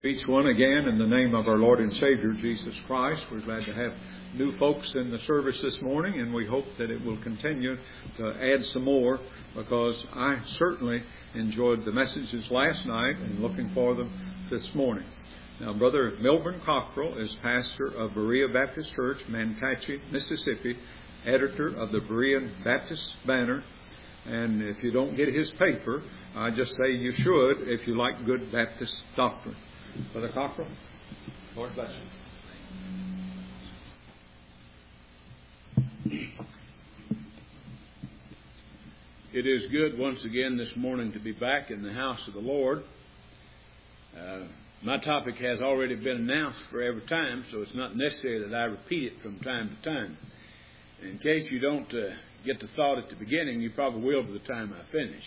Each one again in the name of our Lord and Savior Jesus Christ. We're glad to have new folks in the service this morning, and we hope that it will continue to add some more, because I certainly enjoyed the messages last night and looking for them this morning. Now, Brother Milburn Cockrell is pastor of Berea Baptist Church, Manatee, Mississippi, editor of the Berean Baptist Banner. And if you don't get his paper, I just say you should if you like good Baptist doctrine. Brother Cockrell, Lord bless you. It is good once again this morning to be back in the house of the Lord. My topic has already been announced for every time, so it's not necessary that I repeat it from time to time. In case you don't get the thought at the beginning, you probably will by the time I finish.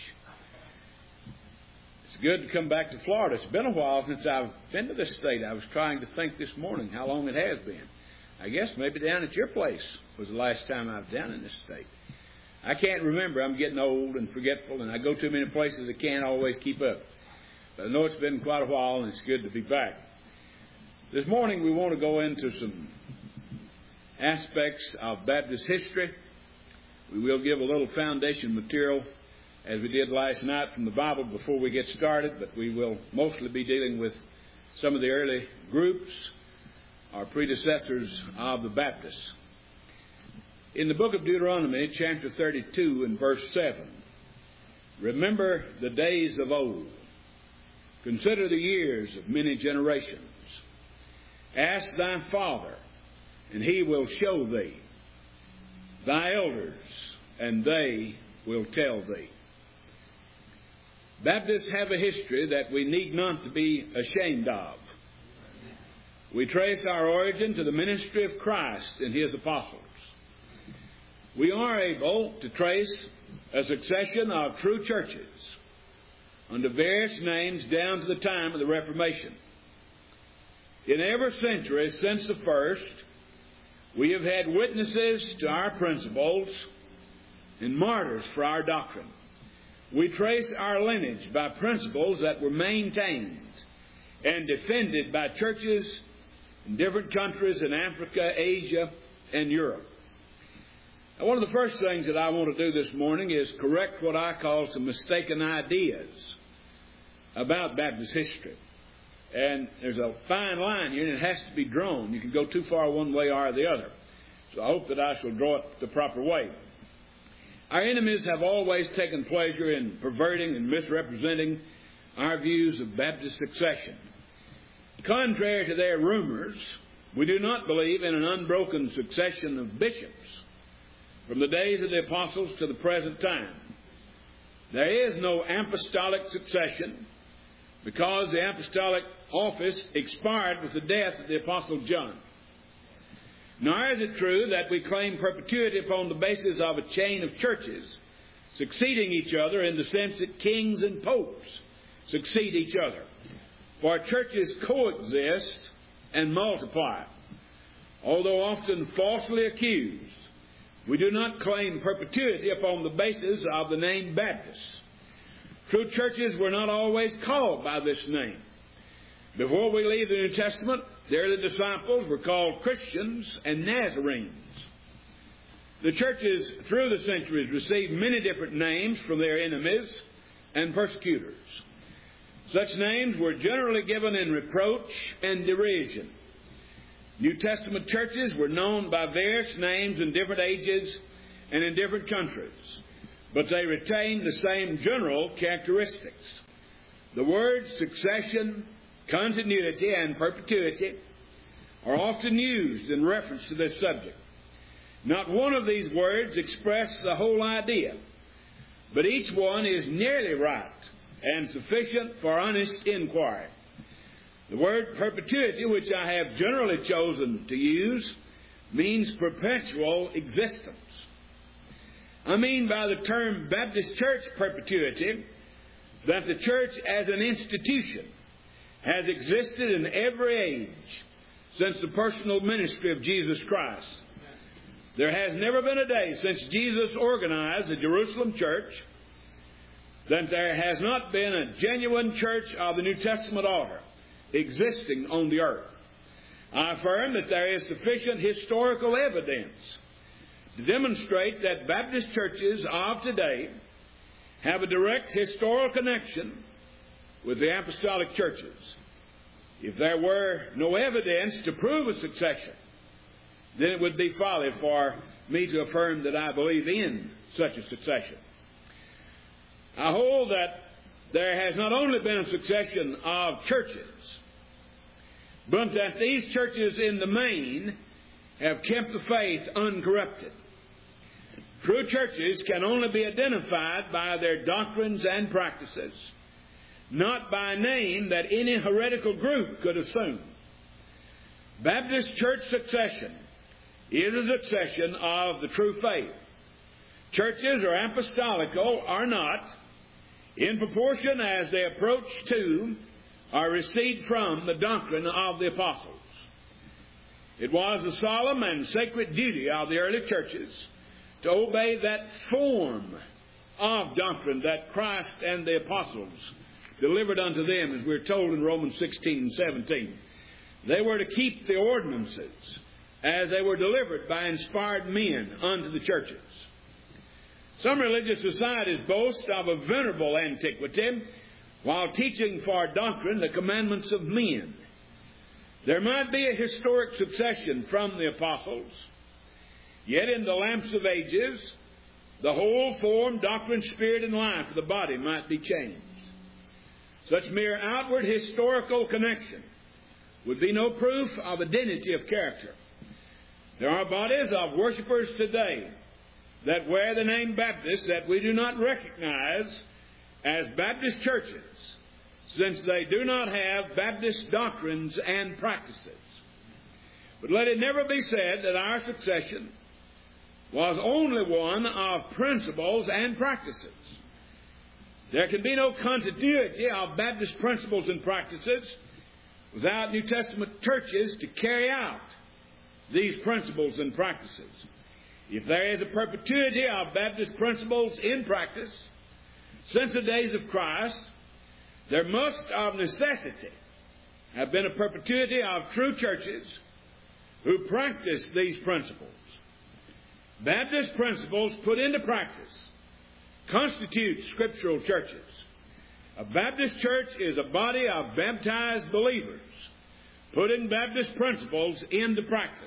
It's good to come back to Florida. It's been a while since I've been to this state. I was trying to think this morning how long it has been. I guess maybe down at your place was the last time I was down in this state. I can't remember. I'm getting old and forgetful, and I go too many places I can't always keep up. But I know it's been quite a while, and it's good to be back. This morning we want to go into some aspects of Baptist history. We will give a little foundation material, as we did last night, from the Bible before we get started, but we will mostly be dealing with some of the early groups, our predecessors of the Baptists. In the book of Deuteronomy, chapter 32 and verse 7, remember the days of old. Consider the years of many generations. Ask thy father, and he will show thee. Thy elders, and they will tell thee. Baptists have a history that we need not to be ashamed of. We trace our origin to the ministry of Christ and his apostles. We are able to trace a succession of true churches under various names down to the time of the Reformation. In every century since the first, we have had witnesses to our principles and martyrs for our doctrine. We trace our lineage by principles that were maintained and defended by churches in different countries in Africa, Asia, and Europe. Now, one of the first things that I want to do this morning is correct what I call some mistaken ideas about Baptist history. And there's a fine line here, and it has to be drawn. You can go too far one way or the other. So I hope that I shall draw it the proper way. Our enemies have always taken pleasure in perverting and misrepresenting our views of Baptist succession. Contrary to their rumors, we do not believe in an unbroken succession of bishops from the days of the apostles to the present time. There is no apostolic succession, because the apostolic office expired with the death of the Apostle John. Nor is it true that we claim perpetuity upon the basis of a chain of churches succeeding each other in the sense that kings and popes succeed each other. For churches coexist and multiply. Although often falsely accused, we do not claim perpetuity upon the basis of the name Baptist. True churches were not always called by this name. Before we leave the New Testament, the early disciples were called Christians and Nazarenes. The churches through the centuries received many different names from their enemies and persecutors. Such names were generally given in reproach and derision. New Testament churches were known by various names in different ages and in different countries, but they retained the same general characteristics. The words succession, continuity, and perpetuity are often used in reference to this subject. Not one of these words expresses the whole idea, but each one is nearly right and sufficient for honest inquiry. The word perpetuity, which I have generally chosen to use, means perpetual existence. I mean by the term Baptist church perpetuity that the church as an institution has existed in every age since the personal ministry of Jesus Christ. There has never been a day since Jesus organized the Jerusalem church that there has not been a genuine church of the New Testament order existing on the earth. I affirm that there is sufficient historical evidence to demonstrate that Baptist churches of today have a direct historical connection with the apostolic churches. If there were no evidence to prove a succession, then it would be folly for me to affirm that I believe in such a succession. I hold that there has not only been a succession of churches, but that these churches in the main have kept the faith uncorrupted. True churches can only be identified by their doctrines and practices, not by a name that any heretical group could assume. Baptist church succession is a succession of the true faith. Churches are apostolical or not, in proportion as they approach to or recede from the doctrine of the apostles. It was the solemn and sacred duty of the early churches to obey that form of doctrine that Christ and the apostles delivered unto them, as we're told in Romans 16 and 17. They were to keep the ordinances as they were delivered by inspired men unto the churches. Some religious societies boast of a venerable antiquity while teaching for doctrine the commandments of men. There might be a historic succession from the apostles, yet in the lapse of ages, the whole form, doctrine, spirit, and life of the body might be changed. Such mere outward historical connection would be no proof of identity of character. There are bodies of worshipers today that wear the name Baptist that we do not recognize as Baptist churches, since they do not have Baptist doctrines and practices. But let it never be said that our succession was only one of principles and practices. There can be no continuity of Baptist principles and practices without New Testament churches to carry out these principles and practices. If there is a perpetuity of Baptist principles in practice since the days of Christ, there must of necessity have been a perpetuity of true churches who practice these principles. Baptist principles put into practice constitute scriptural churches. A Baptist church is a body of baptized believers putting Baptist principles into practice.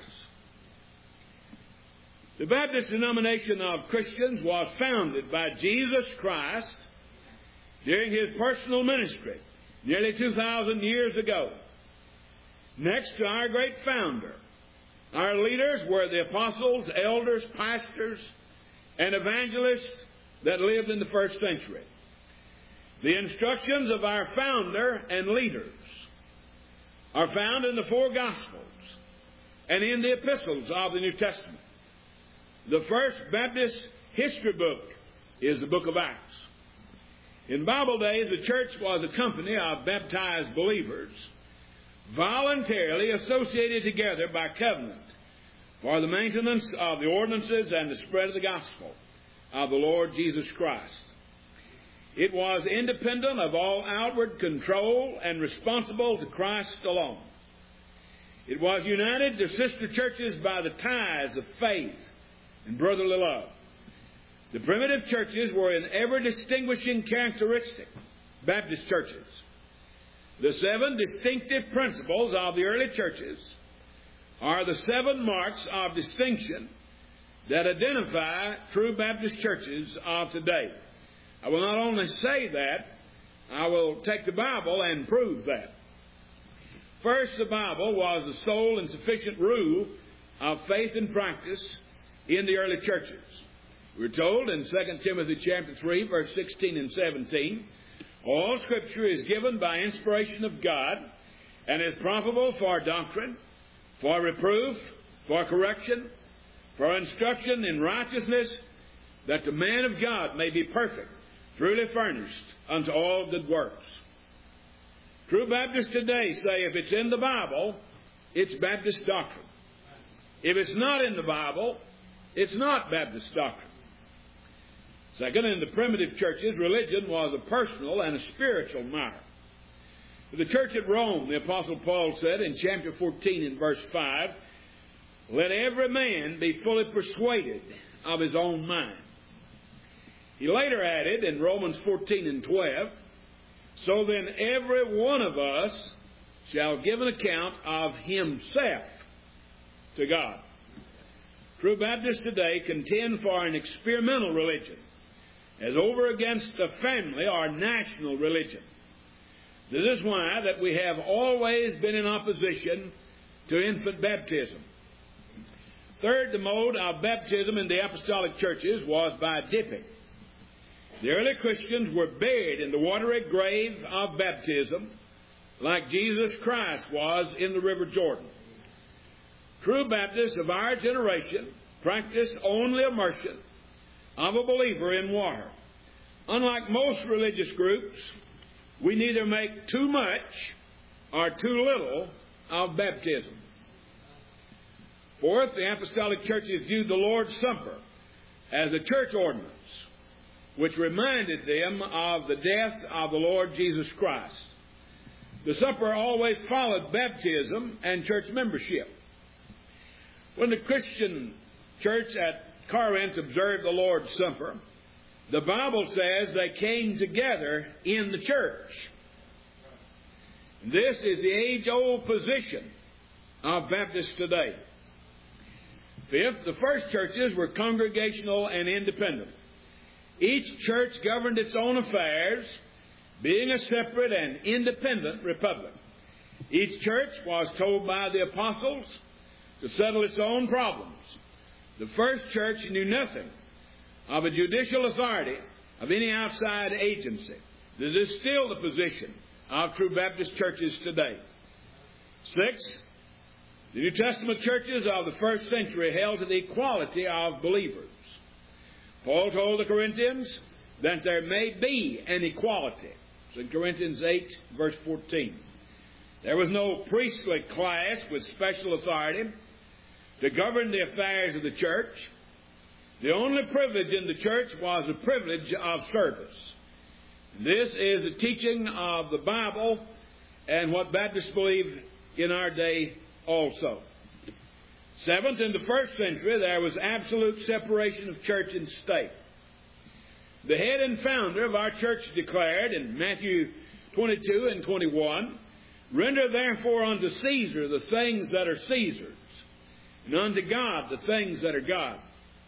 The Baptist denomination of Christians was founded by Jesus Christ during His personal ministry nearly 2,000 years ago. Next to our great founder, our leaders were the apostles, elders, pastors, and evangelists that lived in the first century. The instructions of our founder and leaders are found in the four Gospels and in the epistles of the New Testament. The first Baptist history book is the book of Acts. In Bible days, the church was a company of baptized believers voluntarily associated together by covenant for the maintenance of the ordinances and the spread of the gospel of the Lord Jesus Christ. It was independent of all outward control and responsible to Christ alone. It was united to sister churches by the ties of faith and brotherly love. The primitive churches were in every distinguishing characteristic Baptist churches. The 7 distinctive principles of the early churches are the 7 marks of distinction that identify true Baptist churches of today. I will not only say that, I will take the Bible and prove that. First, the Bible was the sole and sufficient rule of faith and practice in the early churches. We're told in 2 Timothy chapter 3, verse 16 and 17, all Scripture is given by inspiration of God and is profitable for doctrine, for reproof, for correction, for instruction in righteousness, that the man of God may be perfect, truly furnished unto all good works. True Baptists today say if it's in the Bible, it's Baptist doctrine. If it's not in the Bible, it's not Baptist doctrine. Second, in the primitive churches, religion was a personal and a spiritual matter. The church at Rome, the Apostle Paul said in chapter 14 and verse 5, "Let every man be fully persuaded of his own mind." He later added in Romans 14 and 12, "So then every one of us shall give an account of himself to God." True Baptists today contend for an experimental religion as over against the family or national religion. This is why that we have always been in opposition to infant baptism. Third, the mode of baptism in the apostolic churches was by dipping. The early Christians were buried in the watery grave of baptism like Jesus Christ was in the River Jordan. True Baptists of our generation practice only immersion of a believer in water. Unlike most religious groups, we neither make too much or too little of baptism. Fourth, the apostolic churches viewed the Lord's Supper as a church ordinance, which reminded them of the death of the Lord Jesus Christ. The supper always followed baptism and church membership. When the Christian church at Corinth observed the Lord's Supper, the Bible says they came together in the church. This is the age-old position of Baptists today. Fifth, the first churches were congregational and independent. Each church governed its own affairs, being a separate and independent republic. Each church was told by the apostles to settle its own problems. The first church knew nothing of a judicial authority of any outside agency. This is still the position of true Baptist churches today. Six, the New Testament churches of the first century held to the equality of believers. Paul told the Corinthians that there may be an equality. It's in Corinthians 8, verse 14. There was no priestly class with special authority to govern the affairs of the church. The only privilege in the church was the privilege of service. This is the teaching of the Bible and what Baptists believe in our day also. Seventh, in the first century, there was absolute separation of church and state. The head and founder of our church declared in Matthew 22 and 21, "Render therefore unto Caesar the things that are Caesar's, and unto God the things that are God's."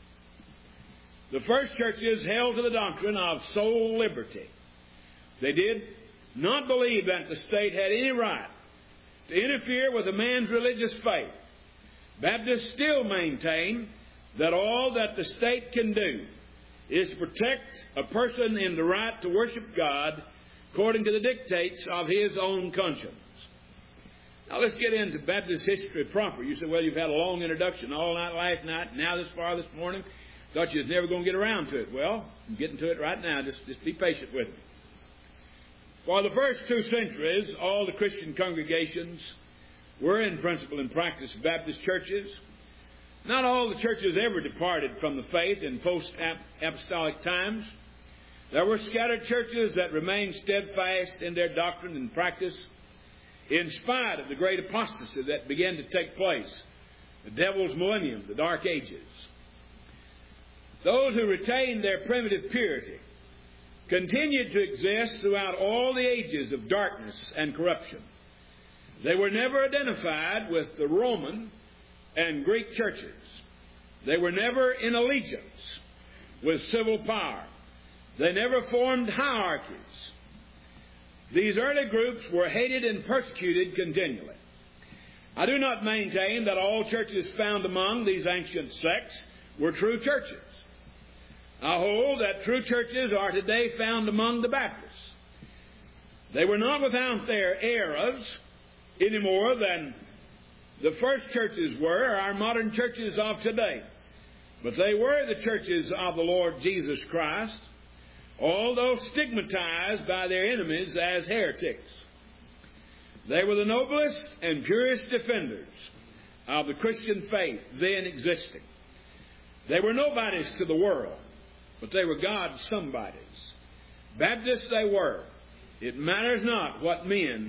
The first churches held to the doctrine of soul liberty. They did not believe that the state had any right to interfere with a man's religious faith. Baptists still maintain that all that the state can do is to protect a person in the right to worship God according to the dictates of his own conscience. Now let's get into Baptist history proper. You say, well, you've had a long introduction all night last night, now this far this morning. Thought you was never going to get around to it. Well, I'm getting to it right now. Just be patient with me. For the first 2 centuries, all the Christian congregations were in principle and practice Baptist churches. Not all the churches ever departed from the faith in post-apostolic times. There were scattered churches that remained steadfast in their doctrine and practice in spite of the great apostasy that began to take place, the devil's millennium, the dark ages. Those who retained their primitive purity continued to exist throughout all the ages of darkness and corruption. They were never identified with the Roman and Greek churches. They were never in allegiance with civil power. They never formed hierarchies. These early groups were hated and persecuted continually. I do not maintain that all churches found among these ancient sects were true churches. I hold that true churches are today found among the Baptists. They were not without their eras any more than the first churches were, or our modern churches of today. But they were the churches of the Lord Jesus Christ, although stigmatized by their enemies as heretics. They were the noblest and purest defenders of the Christian faith then existing. They were nobodies to the world, but they were God's somebodies. Baptists they were. It matters not what men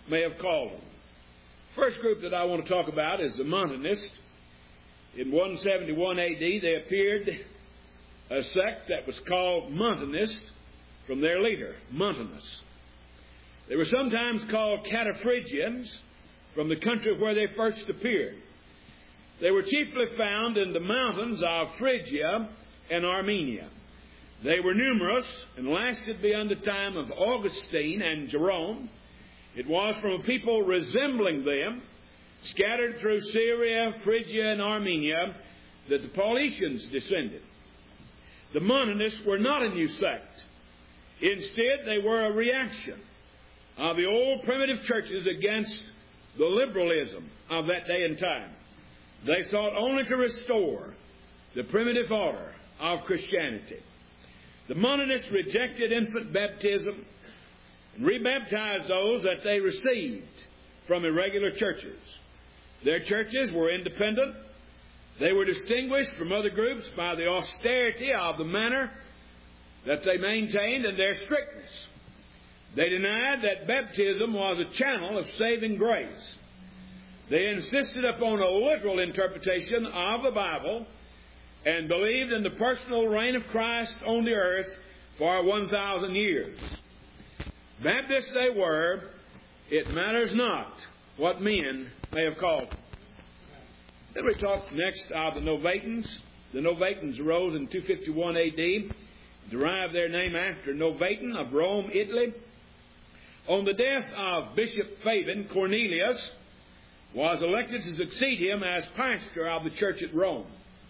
may have called them. First group that I want to talk about is the Montanists. In 171 A.D., they appeared a sect that was called Montanist from their leader, Montanus. They were sometimes called Cataphrygians from the country where they first appeared. They were chiefly found in the mountains of Phrygia and Armenia. They were numerous and lasted beyond the time of Augustine and Jerome. It was from a people resembling them, scattered through Syria, Phrygia, and Armenia, that the Paulicians descended. The Montanists were not a new sect. Instead, they were a reaction of the old primitive churches against the liberalism of that day and time. They sought only to restore the primitive order of Christianity. The Montanists rejected infant baptism and rebaptized those that they received from irregular churches. Their churches were independent. They were distinguished from other groups by the austerity of the manner that they maintained and their strictness. They denied that baptism was a channel of saving grace. They insisted upon a literal interpretation of the Bible and believed in the personal reign of Christ on the earth for 1,000 years. Baptists they were, it matters not what men may have called them. Then we talk next of the Novatans. The Novatans arose in 251 A.D., derived their name after Novatan of Rome, Italy. On the death of Bishop Fabian, Cornelius was elected to succeed him as pastor of the church at Rome.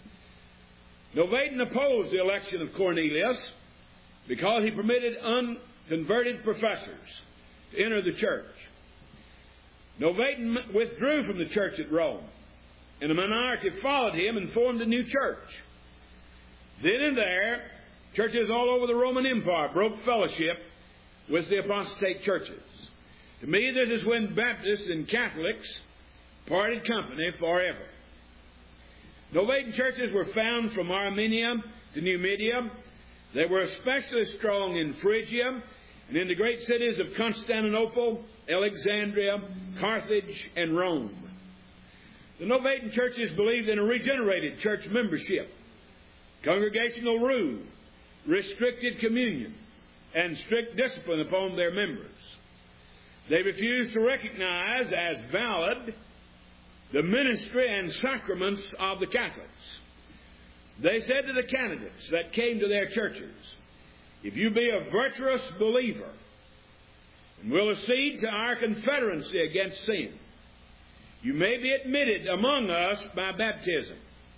Novatan opposed the election of Cornelius because he permitted unconverted professors to enter the church. Novatan withdrew from the church at Rome, and a minority followed him and formed a new church. Then and there, churches all over the Roman Empire broke fellowship with the apostate churches. To me, this is when Baptists and Catholics parted company forever. Novatan churches were found from Armenia to Numidia. They were especially strong in Phrygia and in the great cities of Constantinople, Alexandria, Carthage, and Rome. The Novatan churches believed in a regenerated church membership, congregational rule, restricted communion, and strict discipline upon their members. They refused to recognize as valid the ministry and sacraments of the Catholics. They said to the candidates that came to their churches, if you be a virtuous believer and will accede to our confederacy against sin, you may be admitted among us by baptism.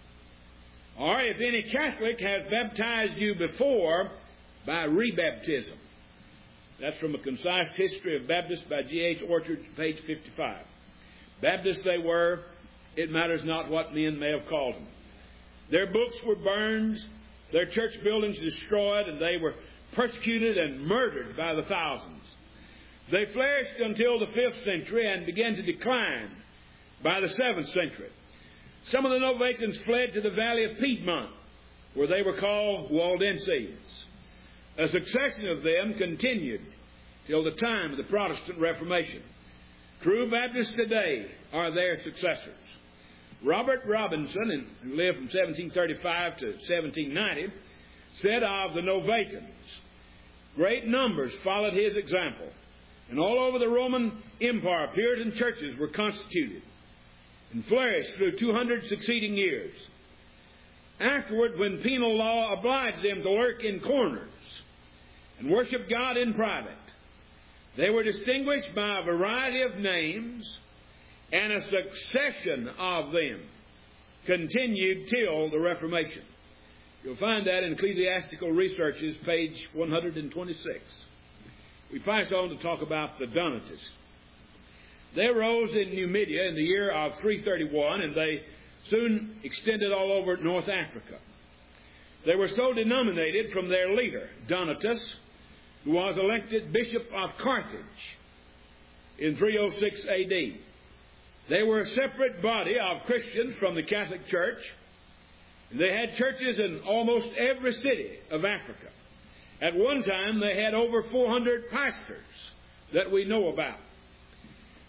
Or if any Catholic has baptized you before, by rebaptism. That's from A Concise History of Baptists by G.H. Orchard, page 55. Baptists they were, it matters not what men may have called them. Their books were burned, their church buildings destroyed, and they were persecuted and murdered by the thousands. They flourished until the 5th century and began to decline by the 7th century. Some of the Novatans fled to the valley of Piedmont, where they were called Waldenses. A succession of them continued till the time of the Protestant Reformation. True Baptists today are their successors. Robert Robinson, who lived from 1735 to 1790, said of the Novatans, great numbers followed his example, and all over the Roman Empire Puritan churches were constituted and flourished through 200 succeeding years. Afterward, when penal law obliged them to lurk in corners and worship God in private, they were distinguished by a variety of names, and a succession of them continued till the Reformation. You'll find that in Ecclesiastical Researches, page 126. We pass on to talk about the Donatists. They arose in Numidia in the year of 331, and they soon extended all over North Africa. They were so denominated from their leader, Donatus, who was elected Bishop of Carthage in 306 A.D. They were a separate body of Christians from the Catholic Church, and they had churches in almost every city of Africa. At one time, they had over 400 pastors that we know about.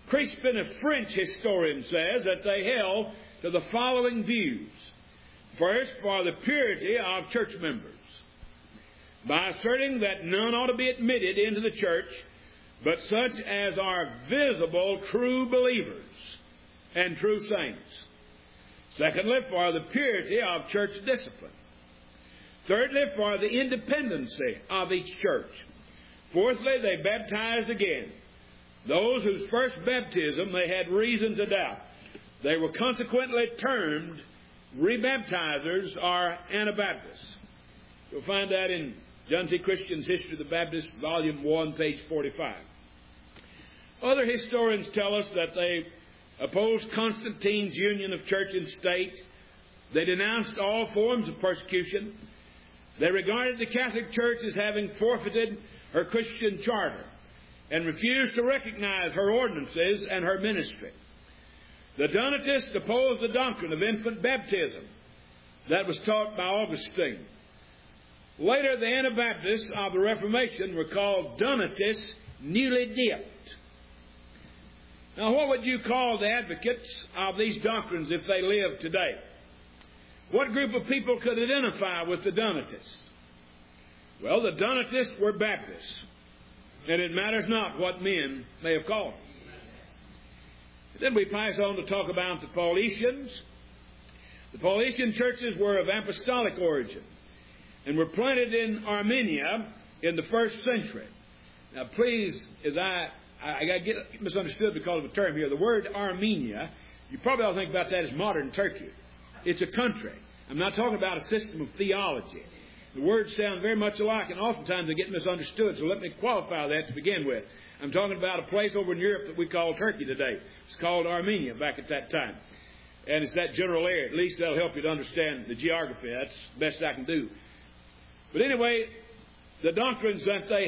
Crispin, a French historian, says that they held to the following views. First, for the purity of church members, by asserting that none ought to be admitted into the church but such as are visible true believers and true saints. Secondly, for the purity of church discipline. Thirdly, for the independency of each church. Fourthly, they baptized again those whose first baptism they had reason to doubt. They were consequently termed rebaptizers or Anabaptists. You'll find that in John C. Christian's History of the Baptists, Volume 1, page 45. Other historians tell us that they opposed Constantine's union of church and state. They denounced all forms of persecution. They regarded the Catholic Church as having forfeited her Christian charter and refused to recognize her ordinances and her ministry. The Donatists opposed the doctrine of infant baptism that was taught by Augustine. Later, the Anabaptists of the Reformation were called Donatists newly dipped. Now, what would you call the advocates of these doctrines if they lived today? What group of people could identify with the Donatists? Well, the Donatists were Baptists, and it matters not what men may have called them. Then we pass on to talk about the Paulicians. The Paulician churches were of apostolic origin and were planted in Armenia in the 1st century. Now, please, as I got to get misunderstood because of a term here. The word Armenia, you probably ought to think about that as modern Turkey. It's a country. I'm not talking about a system of theology. The words sound very much alike, and oftentimes they get misunderstood, so let me qualify that to begin with. I'm talking about a place over in Europe that we call Turkey today. It's called Armenia back at that time. And it's that general area. At least that'll help you to understand the geography. That's the best I can do. But anyway, the doctrines that they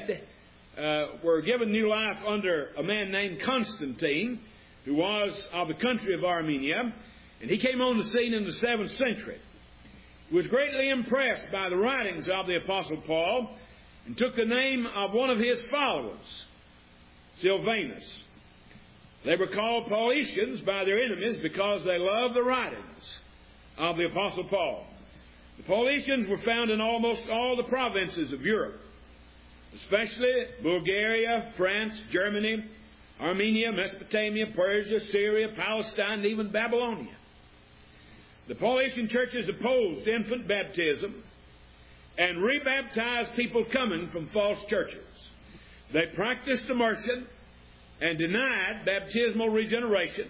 had were given new life under a man named Constantine, who was of the country of Armenia, and he came on the scene in the 7th century. He was greatly impressed by the writings of the Apostle Paul and took the name of one of his followers, Silvanus. They were called Paulicians by their enemies because they loved the writings of the Apostle Paul. The Paulicians were found in almost all the provinces of Europe, especially Bulgaria, France, Germany, Armenia, Mesopotamia, Persia, Syria, Palestine, and even Babylonia. The Paulician churches opposed infant baptism and rebaptized people coming from false churches. They practiced immersion and denied baptismal regeneration.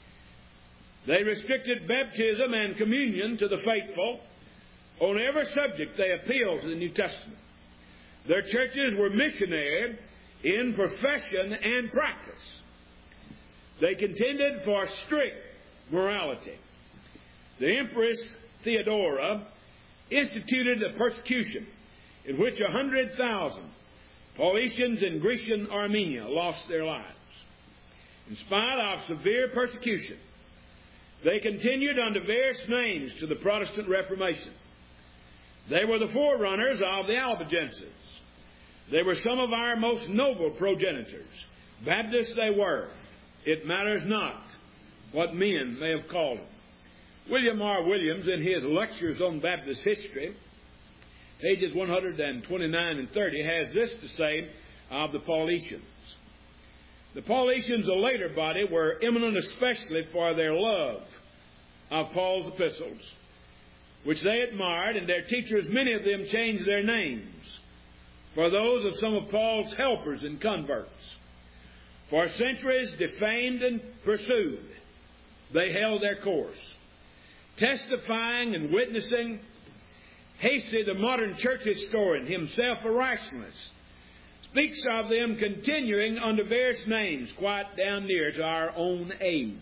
They restricted baptism and communion to the faithful. On every subject, they appealed to the New Testament. Their churches were missionary in profession and practice. They contended for strict morality. The Empress Theodora instituted a persecution in which 100,000 Paulicians in Grecian Armenia lost their lives. In spite of severe persecution, they continued under various names to the Protestant Reformation. They were the forerunners of the Albigenses. They were some of our most noble progenitors. Baptists they were. It matters not what men may have called them. William R. Williams, in his Lectures on Baptist History, pages 129 and 30, has this to say of the Paulicians. The Paulicians, a later body, were eminent especially for their love of Paul's epistles, which they admired, and their teachers, many of them, changed their names for those of some of Paul's helpers and converts. For centuries, defamed and pursued, they held their course. Testifying and witnessing, Hasey, the modern church historian, himself a rationalist, speaks of them continuing under various names quite down near to our own age.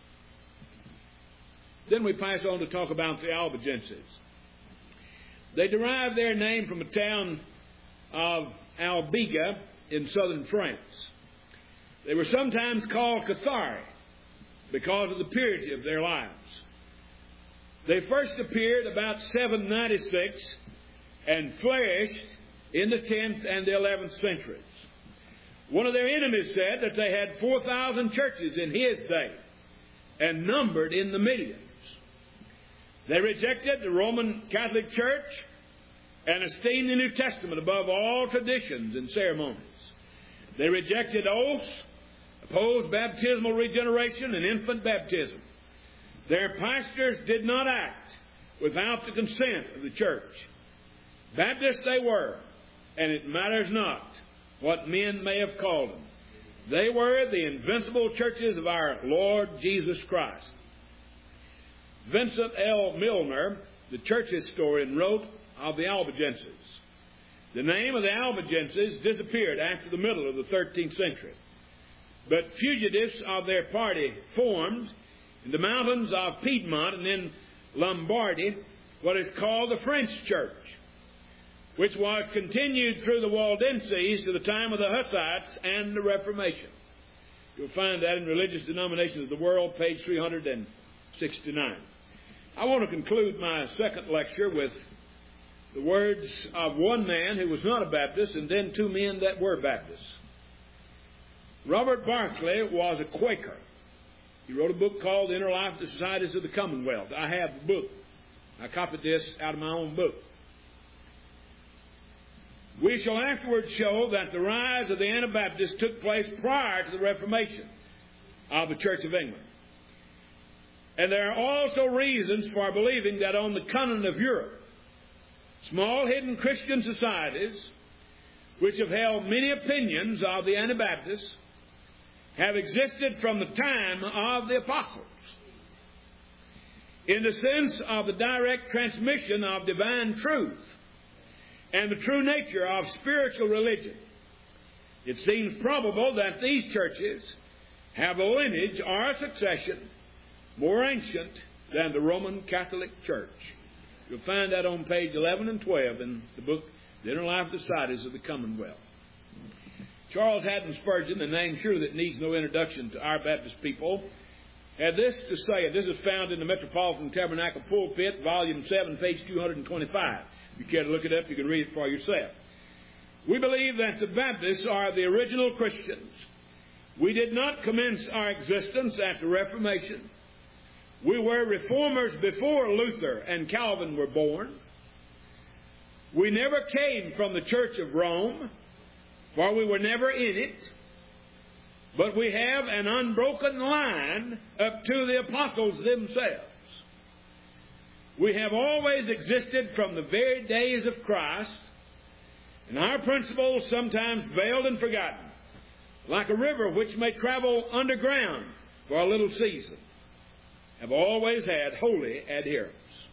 Then we pass on to talk about the Albigenses. They derive their name from a town of Albiga in southern France. They were sometimes called Cathari because of the purity of their lives. They first appeared about 796 and flourished in the 10th and the 11th centuries. One of their enemies said that they had 4,000 churches in his day and numbered in the millions. They rejected the Roman Catholic Church and esteemed the New Testament above all traditions and ceremonies. They rejected oaths, opposed baptismal regeneration and infant baptism. Their pastors did not act without the consent of the church. Baptists they were, and it matters not what men may have called them. They were the invincible churches of our Lord Jesus Christ. Vincent L. Milner, the church historian, wrote of the Albigenses. The name of the Albigenses disappeared after the middle of the 13th century. But fugitives of their party formed in the mountains of Piedmont and in Lombardy what is called the French Church, which was continued through the Waldenses to the time of the Hussites and the Reformation. You'll find that in Religious Denominations of the World, page 369. I want to conclude my second lecture with the words of one man who was not a Baptist and then two men that were Baptists. Robert Barclay was a Quaker. He wrote a book called The Inner Life of the Societies of the Commonwealth. I have the book. I copied this out of my own book. We shall afterwards show that the rise of the Anabaptists took place prior to the Reformation of the Church of England. And there are also reasons for believing that on the continent of Europe, small hidden Christian societies, which have held many opinions of the Anabaptists, have existed from the time of the apostles. In the sense of the direct transmission of divine truth and the true nature of spiritual religion, it seems probable that these churches have a lineage or a succession more ancient than the Roman Catholic Church. You'll find that on page 11 and 12 in the book, The Inner Life of the Societies of the Commonwealth. Charles Haddon Spurgeon, a name sure that needs no introduction to our Baptist people, had this to say, and this is found in the Metropolitan Tabernacle Pulpit, volume 7, page 225. If you care to look it up, you can read it for yourself. We believe that the Baptists are the original Christians. We did not commence our existence at the Reformation. We were reformers before Luther and Calvin were born. We never came from the Church of Rome, for we were never in it. But we have an unbroken line up to the apostles themselves. We have always existed from the very days of Christ, and our principles, sometimes veiled and forgotten, like a river which may travel underground for a little season, have always had holy adherents.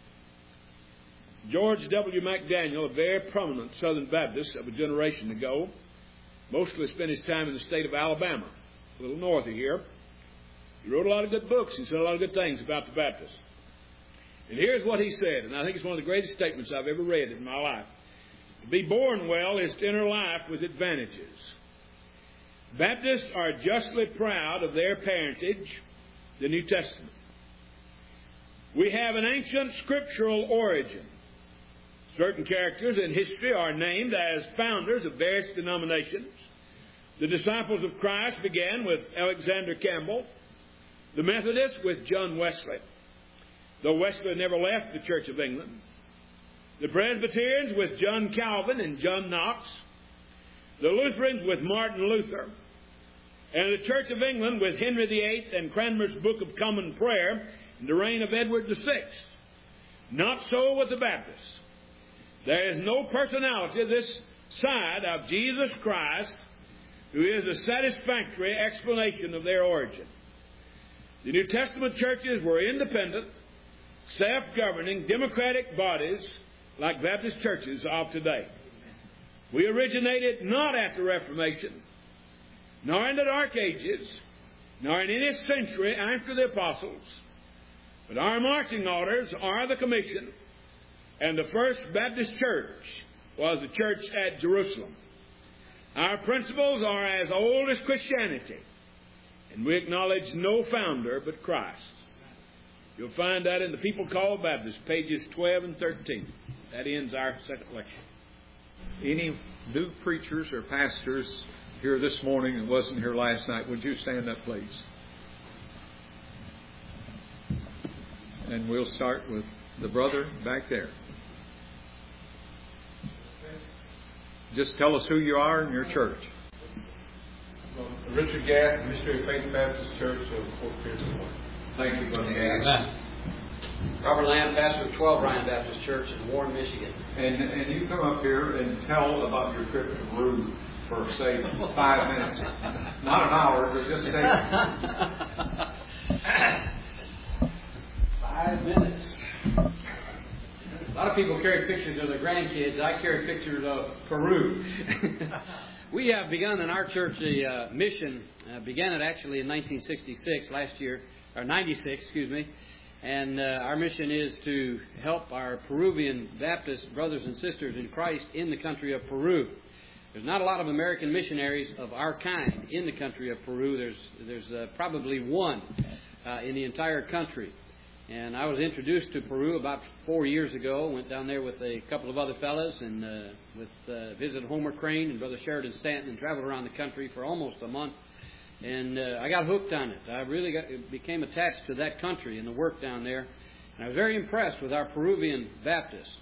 George W. McDaniel, a very prominent Southern Baptist of a generation ago, mostly spent his time in the state of Alabama, a little north of here. He wrote a lot of good books. He said a lot of good things about the Baptists. And here's what he said, and I think it's one of the greatest statements I've ever read in my life. To be born well is to enter life with advantages. Baptists are justly proud of their parentage, the New Testament. We have an ancient scriptural origin. Certain characters in history are named as founders of various denominations. The disciples of Christ began with Alexander Campbell, the Methodists with John Wesley, though Wesley never left the Church of England, the Presbyterians with John Calvin and John Knox, the Lutherans with Martin Luther, and the Church of England with Henry VIII and Cranmer's Book of Common Prayer in the reign of Edward VI. Not so with the Baptists. There is no personality this side of Jesus Christ who is a satisfactory explanation of their origin. The New Testament churches were independent, self-governing, democratic bodies like Baptist churches of today. We originated not at the Reformation, nor in the Dark Ages, nor in any century after the apostles, but our marching orders are the commission, and the first Baptist church was the church at Jerusalem. Our principles are as old as Christianity, and we acknowledge no founder but Christ. You'll find that in the People Called Baptists, pages 12 and 13. That ends our second lecture. Any new preachers or pastors here this morning and wasn't here last night, would you stand up, please? And we'll start with the brother back there. Just tell us who you are and your church. Richard Gath, Missionary Faith Baptist Church of Fort Pierce. Thank you, Brother Gath. Robert Lamb, pastor of 12 Ryan Baptist Church in Warren, Michigan. And you come up here and tell about your trip to Peru for, say, 5 minutes. Not an hour, but just say... 5 minutes. A lot of people carry pictures of their grandkids. I carry pictures of Peru. We have begun in our church a mission. Began it actually in 1966, last year, or 96, excuse me. And our mission is to help our Peruvian Baptist brothers and sisters in Christ in the country of Peru. There's not a lot of American missionaries of our kind in the country of Peru. There's probably one in the entire country. And I was introduced to Peru about 4 years ago. Went down there with a couple of other fellows and visited Homer Crane and Brother Sheridan Stanton and traveled around the country for almost a month. And I got hooked on it. I really became attached to that country and the work down there. And I was very impressed with our Peruvian Baptists.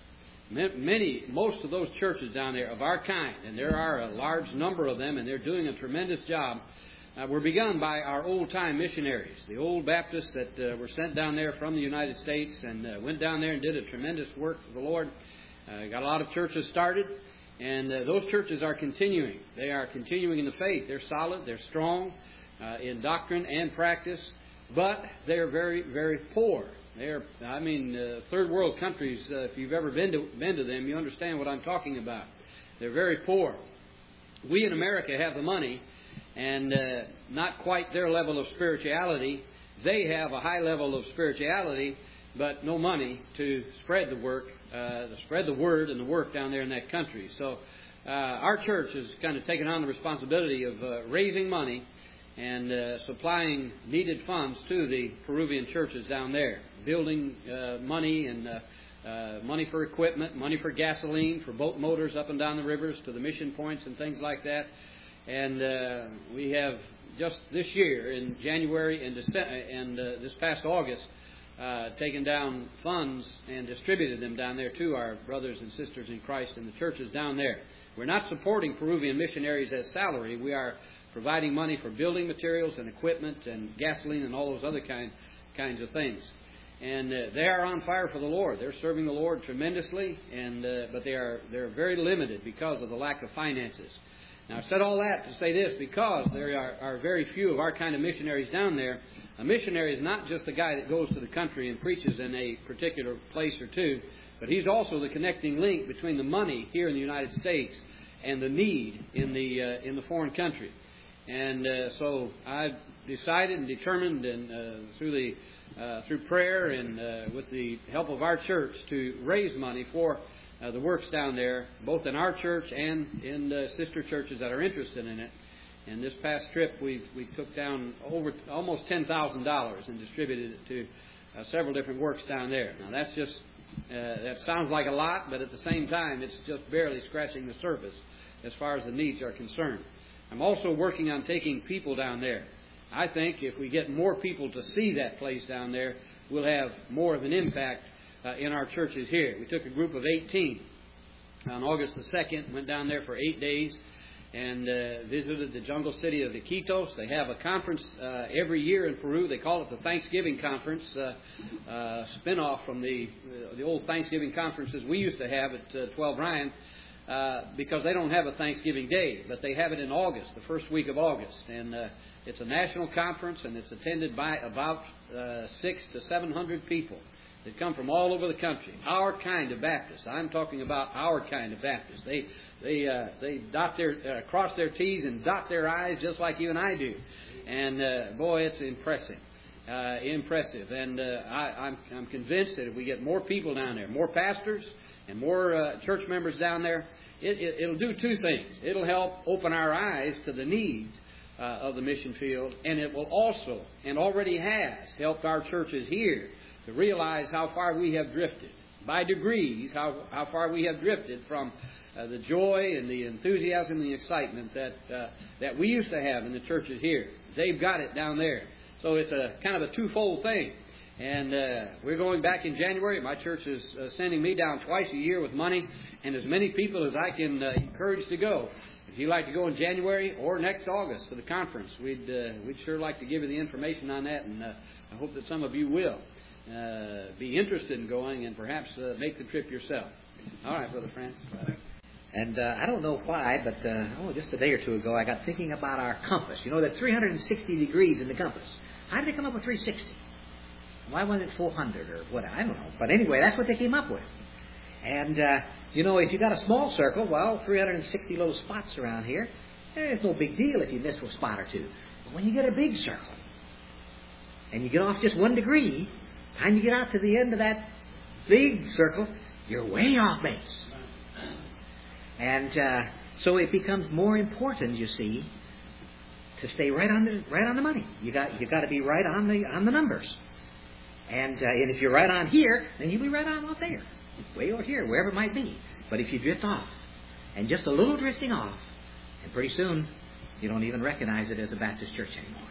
Most of those churches down there of our kind, and there are a large number of them, and they're doing a tremendous job, were begun by our old-time missionaries, the old Baptists that were sent down there from the United States and went down there and did a tremendous work for the Lord. Got a lot of churches started, and those churches are continuing. They are continuing in the faith. They're solid. They're strong in doctrine and practice, but they're very, very poor. They're, third world countries. If you've ever been to them, you understand what I'm talking about. They're very poor. We in America have the money, and not quite their level of spirituality. They have a high level of spirituality, but no money to spread the work, spread the word and the work down there in that country. So our church has kind of taken on the responsibility of raising money and supplying needed funds to the Peruvian churches down there, building money and money for equipment, money for gasoline, for boat motors up and down the rivers to the mission points and things like that. And we have just this year in January and this past August taken down funds and distributed them down there to our brothers and sisters in Christ in the churches down there. We're not supporting Peruvian missionaries as salary. We are providing money for building materials and equipment and gasoline and all those other kinds of things. And they are on fire for the Lord. They're serving the Lord tremendously, but they're very limited because of the lack of finances. Now, I said all that to say this, because there are very few of our kind of missionaries down there. A missionary is not just the guy that goes to the country and preaches in a particular place or two, but he's also the connecting link between the money here in the United States and the need in the foreign country. And so I decided and determined, and through prayer and with the help of our church, to raise money for the works down there, both in our church and in the sister churches that are interested in it. And this past trip, we took down over almost $10,000 and distributed it to several different works down there. Now that's just that sounds like a lot, but at the same time, it's just barely scratching the surface as far as the needs are concerned. I'm also working on taking people down there. I think if we get more people to see that place down there, we'll have more of an impact in our churches here. We took a group of 18 on August the 2nd, went down there for 8 days and visited the jungle city of Iquitos. They have a conference every year in Peru. They call it the Thanksgiving Conference, spin-off from the old Thanksgiving conferences we used to have at 12 Ryan. Because they don't have a Thanksgiving Day, but they have it in August, the first week of August. And it's a national conference, and it's attended by about 600 to 700 people that come from all over the country. Our kind of Baptists. I'm talking about our kind of Baptists. They cross their T's and dot their I's just like you and I do. And boy, it's impressive. And I'm convinced that if we get more people down there, more pastors and more church members down there, it'll do two things. It'll help open our eyes to the needs of the mission field, and it will also, and already has, helped our churches here to realize how far we have drifted. By degrees, how far we have drifted from the joy and the enthusiasm and the excitement that we used to have in the churches here. They've got it down there. So it's a kind of a twofold thing. And we're going back in January. My church is sending me down twice a year with money and as many people as I can encourage to go. If you'd like to go in January or next August to the conference, we'd sure like to give you the information on that, and I hope that some of you will be interested in going and perhaps make the trip yourself. All right, Brother Francis. And I don't know why, but just a day or two ago, I got thinking about our compass. You know, there's 360 degrees in the compass. How did they come up with 360? Why wasn't it 400 or what? I don't know. But anyway, that's what they came up with. And, if you got a small circle, well, 360 little spots around here, it's no big deal if you miss a spot or two. But when you get a big circle, and you get off just 1 degree, time you get out to the end of that big circle, you're way off base. And so it becomes more important, you see, to stay right on the money. You got to be right on the numbers. And if you're right on here, then you'll be right on out there, way over here, wherever it might be. But if you drift off, and just a little drifting off, and pretty soon you don't even recognize it as a Baptist church anymore.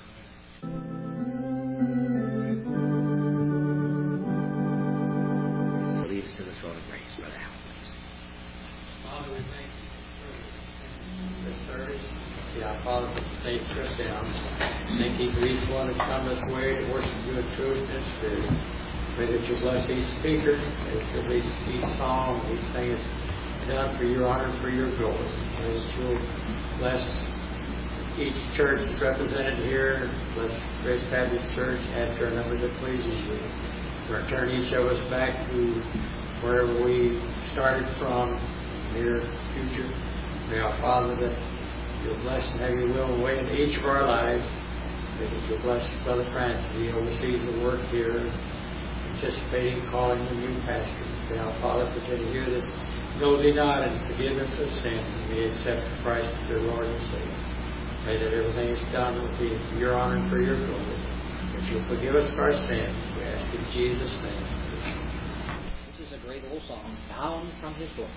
Lead us to the throne of grace, Brother Al, please. Father, we thank you for this service. Yeah, Father, for the safe trip down. Thank you for each one that's come this way to worship you in truth and spirit. Pray that you bless each speaker, that each song, each thing is done for your honor and for your glory. Pray that you'll bless each church that's represented here. Bless Grace Baptist Church, add to our number that pleases you. Return each of us back to wherever we started from, near future. Pray, our Father, that you'll bless and have your will away in each of our lives. That you'll bless Brother Francis. He oversees the work here, anticipating calling the new pastor. Pray, our Father, continue here that knows he not and forgiveness of sin, and may accept Christ as their Lord and Savior. Pray that everything is done will be for your honor and for your glory. That you'll forgive us of our sins. We ask in Jesus' name. This is a great old song, down from his book.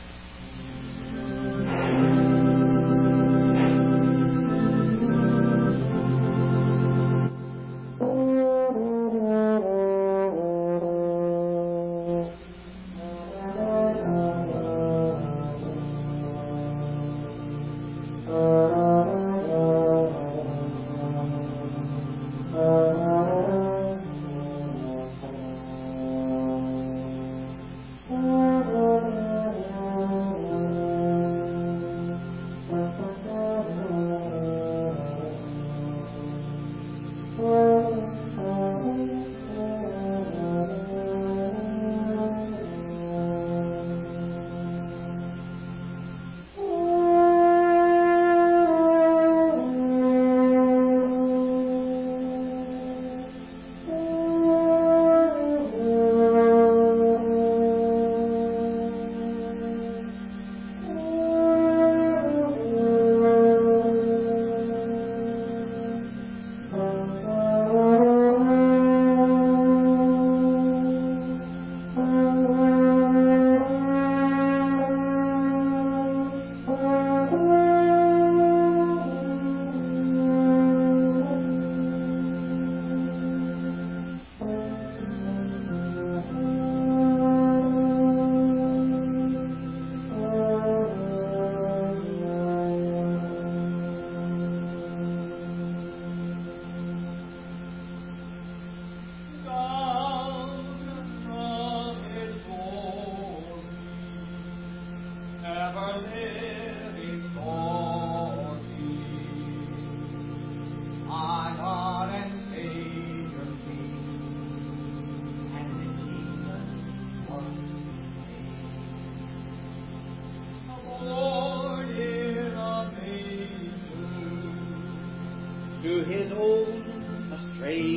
To his own a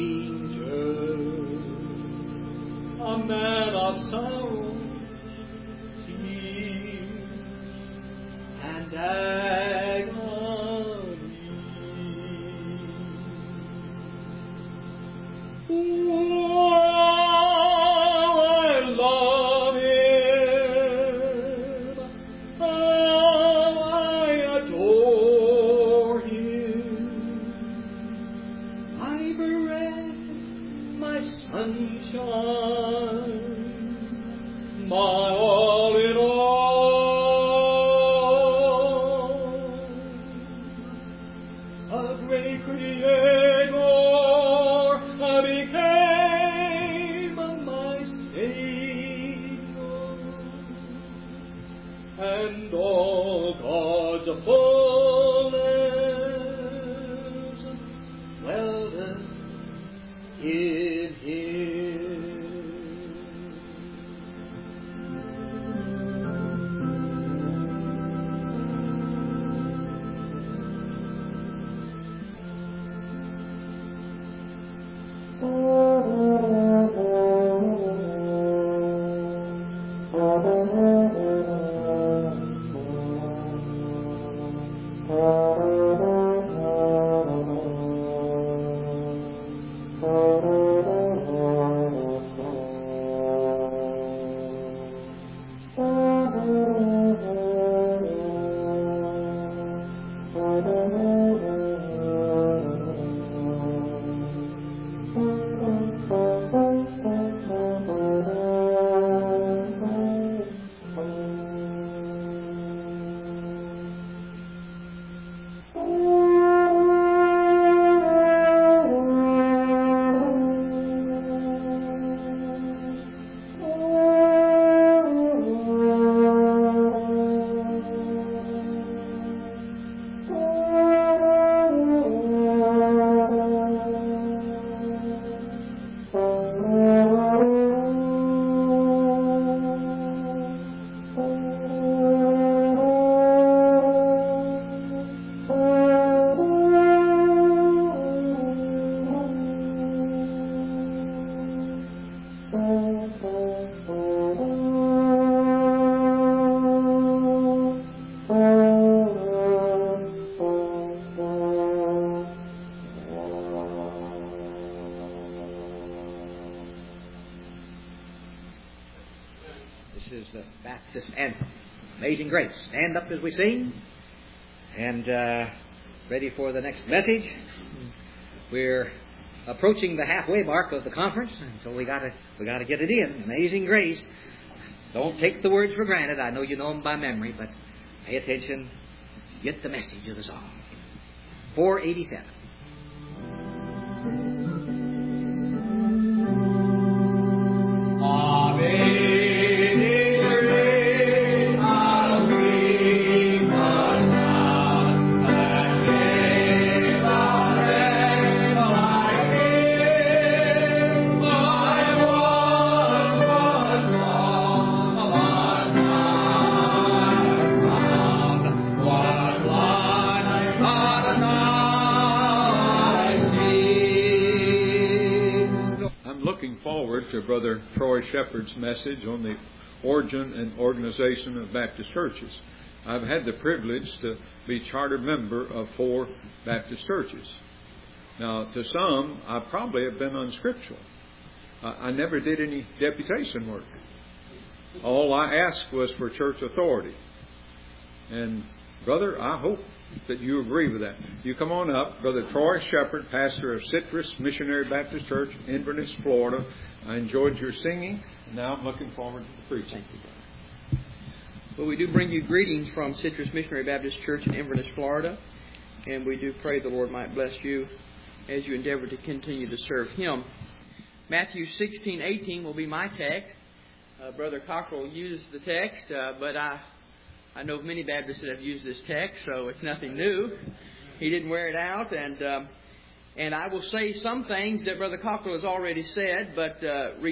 stranger, a man of sorrow, tears, and agony. Oh, I love him, sunshine, my all in all. A great Creator became my Savior, and all God's fullness dwelleth in Him. This is the Baptist anthem, Amazing Grace. Stand up as we sing, and ready for the next message. We're approaching the halfway mark of the conference, and so we gotta get it in. Amazing Grace. Don't take the words for granted. I know you know them by memory, but pay attention. Get the message of the song. 487. To Brother Troy Shepard's message on the origin and organization of Baptist churches. I've had the privilege to be charter member of 4 Baptist churches. Now, to some, I probably have been unscriptural. I never did any deputation work. All I asked was for church authority. And, brother, I hope that you agree with that. You come on up. Brother Troy Shepard, pastor of Citrus Missionary Baptist Church, Inverness, Florida. I enjoyed your singing, and now I'm looking forward to the preaching. Thank you, brother. Well, we do bring you greetings from Citrus Missionary Baptist Church in Inverness, Florida, and we do pray the Lord might bless you as you endeavor to continue to serve Him. Matthew 16:18 will be my text. Brother Cockrell used the text, but I know of many Baptists that have used this text, so it's nothing new. He didn't wear it out, and I will say some things that Brother Cockrell has already said, but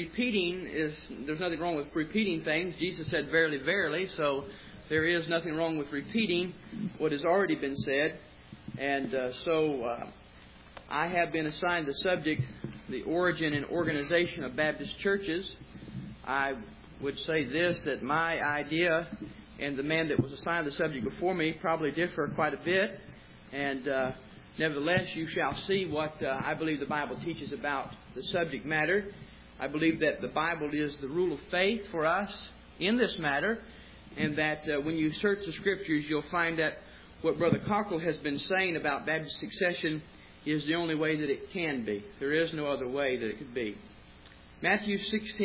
there's nothing wrong with repeating things. Jesus said, "Verily, verily," so there is nothing wrong with repeating what has already been said. And so I have been assigned the subject, the origin and organization of Baptist churches. I would say this, that my idea and the man that was assigned the subject before me probably differ quite a bit. And nevertheless, you shall see what I believe the Bible teaches about the subject matter. I believe that the Bible is the rule of faith for us in this matter, and that when you search the Scriptures, you'll find that what Brother Cockrell has been saying about Baptist succession is the only way that it can be. There is no other way that it could be. Matthew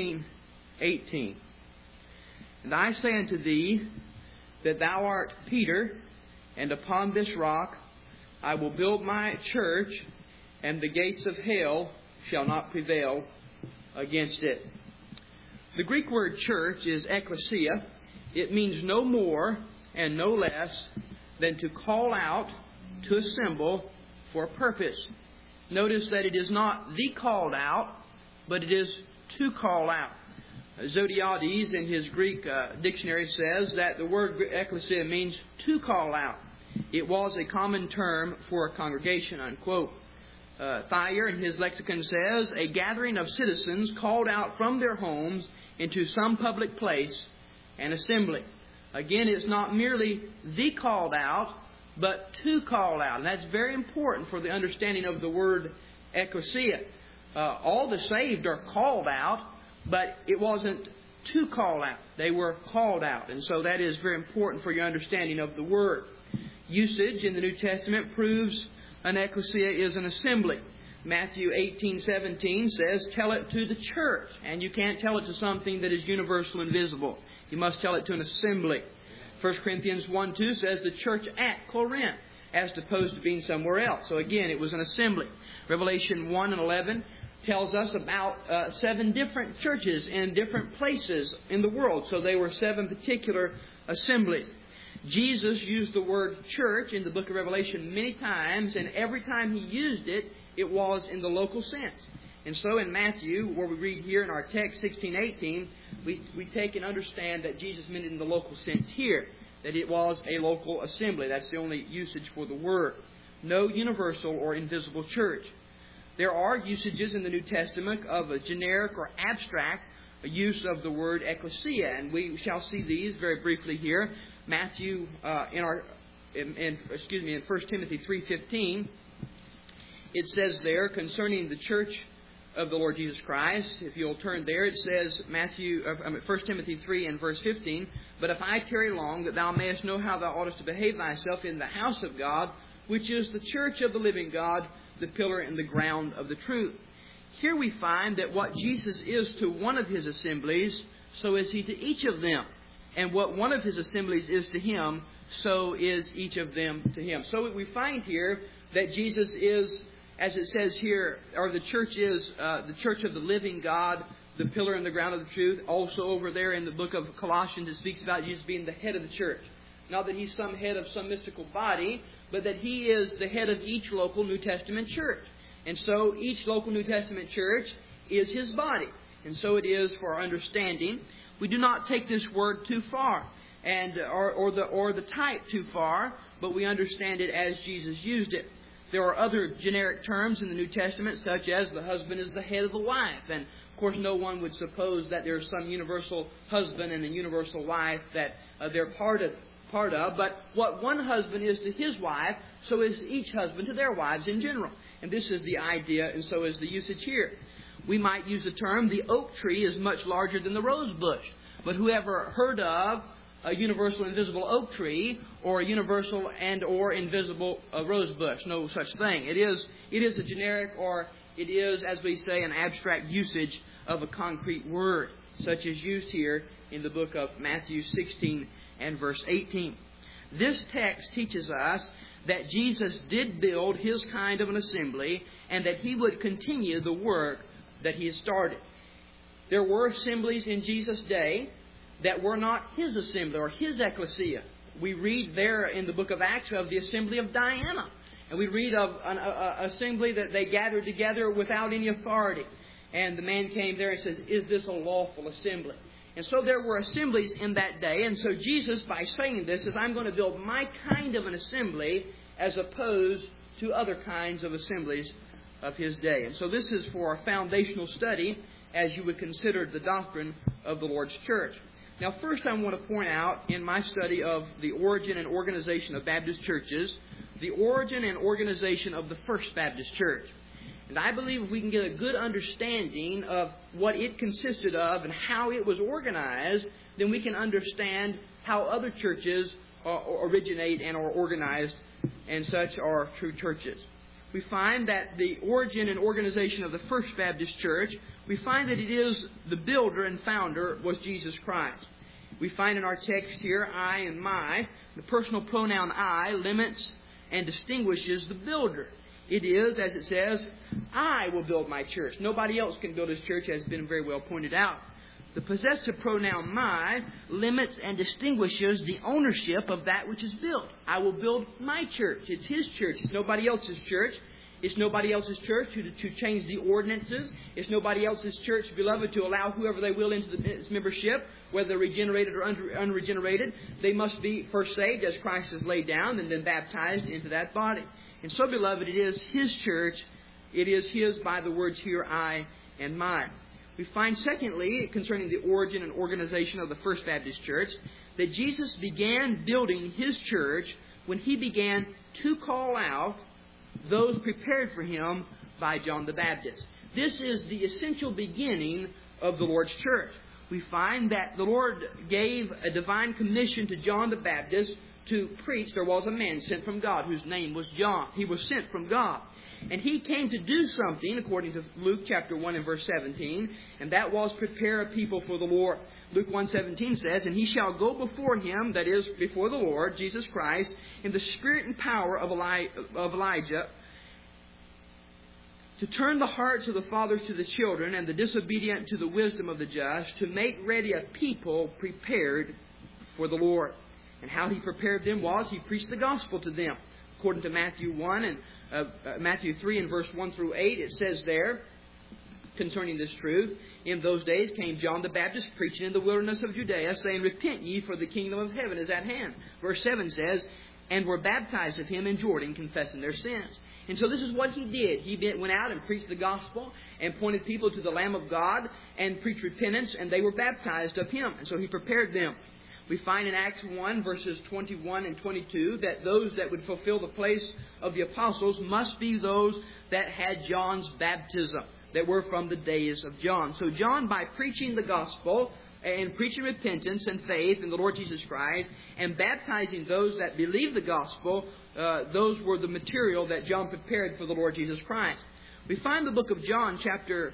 16:18. And I say unto thee that thou art Peter, and upon this rock I will build my church, and the gates of hell shall not prevail against it. The Greek word church is ekklesia. It means no more and no less than to call out, to assemble for a purpose. Notice that it is not the called out, but it is to call out. Zodiades in his Greek dictionary says that the word ekklesia means to call out. It was a common term for a congregation, unquote. Thayer in his lexicon says, a gathering of citizens called out from their homes into some public place, an assembly. Again, it's not merely the called out, but to call out. And that's very important for the understanding of the word ekklesia. All the saved are called out, but it wasn't to call out. They were called out. And so that is very important for your understanding of the word. Usage in the New Testament proves an ekklesia is an assembly. Matthew 18:17 says, tell it to the church. And you can't tell it to something that is universal and visible. You must tell it to an assembly. 1 Corinthians 1:2 says the church at Corinth, as opposed to being somewhere else. So again, it was an assembly. Revelation 1:11 tells us about 7 different churches in different places in the world. So they were 7 particular assemblies. Jesus used the word church in the book of Revelation many times, and every time He used it, it was in the local sense. And so in Matthew, where we read here in our text 16:18, we take and understand that Jesus meant it in the local sense here, that it was a local assembly. That's the only usage for the word. No universal or invisible church. There are usages in the New Testament of a generic or abstract use of the word ekklesia, and we shall see these very briefly here. Matthew, in 1 Timothy 3:15, it says there concerning the church of the Lord Jesus Christ. If you'll turn there, it says 1 Timothy 3 and verse 15. But if I tarry long, that thou mayest know how thou oughtest to behave thyself in the house of God, which is the church of the living God, the pillar and the ground of the truth. Here we find that what Jesus is to one of His assemblies, so is He to each of them. And what one of His assemblies is to Him, so is each of them to Him. So we find here that Jesus is, as it says here, or the church is the church of the living God, the pillar and the ground of the truth. Also over there in the book of Colossians, it speaks about Jesus being the head of the church. Not that He's some head of some mystical body, but that He is the head of each local New Testament church. And so each local New Testament church is His body. And so it is for our understanding. We do not take this word too far, and or the type too far, but we understand it as Jesus used it. There are other generic terms in the New Testament, such as the husband is the head of the wife. And, of course, no one would suppose that there's some universal husband and a universal wife that they're part of. But what one husband is to his wife, so is each husband to their wives in general. And this is the idea, and so is the usage here. We might use the term, the oak tree is much larger than the rose bush. But whoever heard of a universal invisible oak tree, or a universal and or invisible rose bush? No such thing. It is a generic, or it is, as we say, an abstract usage of a concrete word, such as used here in the book of Matthew 16 and verse 18. This text teaches us that Jesus did build His kind of an assembly, and that He would continue the work that He had started. There were assemblies in Jesus' day that were not His assembly or His ecclesia. We read there in the book of Acts of the assembly of Diana. And we read of an assembly that they gathered together without any authority. And the man came there and says, is this a lawful assembly? And so there were assemblies in that day. And so Jesus, by saying this, says, I'm going to build my kind of an assembly as opposed to other kinds of assemblies of His day. And so this is for a foundational study as you would consider the doctrine of the Lord's church. Now, first I want to point out in my study of the origin and organization of Baptist churches, the origin and organization of the First Baptist Church. And I believe if we can get a good understanding of what it consisted of and how it was organized, then we can understand how other churches originate and are organized, and such are true churches. We find that the origin and organization of the First Baptist Church we find that it is the builder and founder was Jesus Christ. We find in our text here, I and my, the personal pronoun I limits and distinguishes the builder. It is, as it says, I will build my church. Nobody else can build His church, as has been very well pointed out. The possessive pronoun my limits and distinguishes the ownership of that which is built. I will build my church. It's His church. It's nobody else's church. It's nobody else's church to change the ordinances. It's nobody else's church, beloved, to allow whoever they will into its membership, whether regenerated or unregenerated. They must be first saved as Christ has laid down and then baptized into that body. And so, beloved, it is His church. It is His by the words here, I and my. We find, secondly, concerning the origin and organization of the First Baptist Church, that Jesus began building His church when He began to call out those prepared for Him by John the Baptist. This is the essential beginning of the Lord's church. We find that the Lord gave a divine commission to John the Baptist to preach. There was a man sent from God whose name was John. He was sent from God. And he came to do something, according to Luke chapter 1 and verse 17, and that was prepare a people for the Lord. Luke 1:17 says, and he shall go before him, that is, before the Lord, Jesus Christ, in the spirit and power of Elijah, to turn the hearts of the fathers to the children, and the disobedient to the wisdom of the just, to make ready a people prepared for the Lord. And how He prepared them was He preached the gospel to them. According to Matthew 1 and Matthew 3 and verse 1 through 8, it says there, concerning this truth, in those days came John the Baptist preaching in the wilderness of Judea, saying, repent ye, for the kingdom of heaven is at hand. Verse 7 says, and were baptized of him in Jordan, confessing their sins. And so this is what he did. He went out and preached the gospel and pointed people to the Lamb of God and preached repentance, and they were baptized of him. And so he prepared them. We find in Acts 1, verses 21 and 22, that those that would fulfill the place of the apostles must be those that had John's baptism, that were from the days of John. So John, by preaching the gospel and preaching repentance and faith in the Lord Jesus Christ and baptizing those that believe the gospel, those were the material that John prepared for the Lord Jesus Christ. We find in the book of John, chapter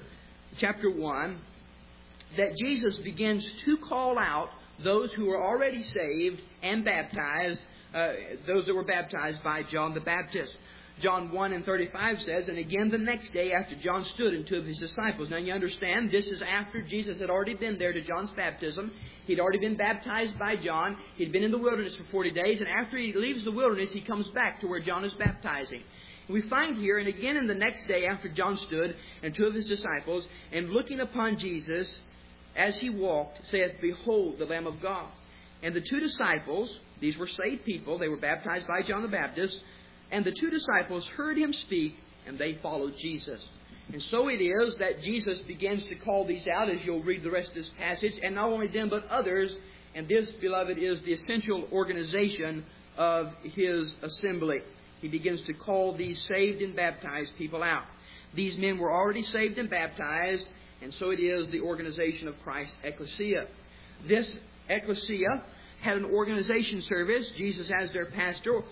1, that Jesus begins to call out those who were already saved and baptized, those that were baptized by John the Baptist. John 1 and 35 says, and again the next day after John stood and two of his disciples. Now you understand, this is after Jesus had already been there to John's baptism. He'd already been baptized by John. He'd been in the wilderness for 40 days. And after he leaves the wilderness, he comes back to where John is baptizing. And we find here, and again in the next day after John stood and two of his disciples, and looking upon Jesus, as he walked, saith, behold, the Lamb of God. And the two disciples, these were saved people, they were baptized by John the Baptist, and the two disciples heard him speak, and they followed Jesus. And so it is that Jesus begins to call these out, as you'll read the rest of this passage, and not only them, but others. And this, beloved, is the essential organization of His assembly. He begins to call these saved and baptized people out. These men were already saved and baptized, and so it is the organization of Christ's ecclesia. This ecclesia had an organization service. Jesus as their pastor,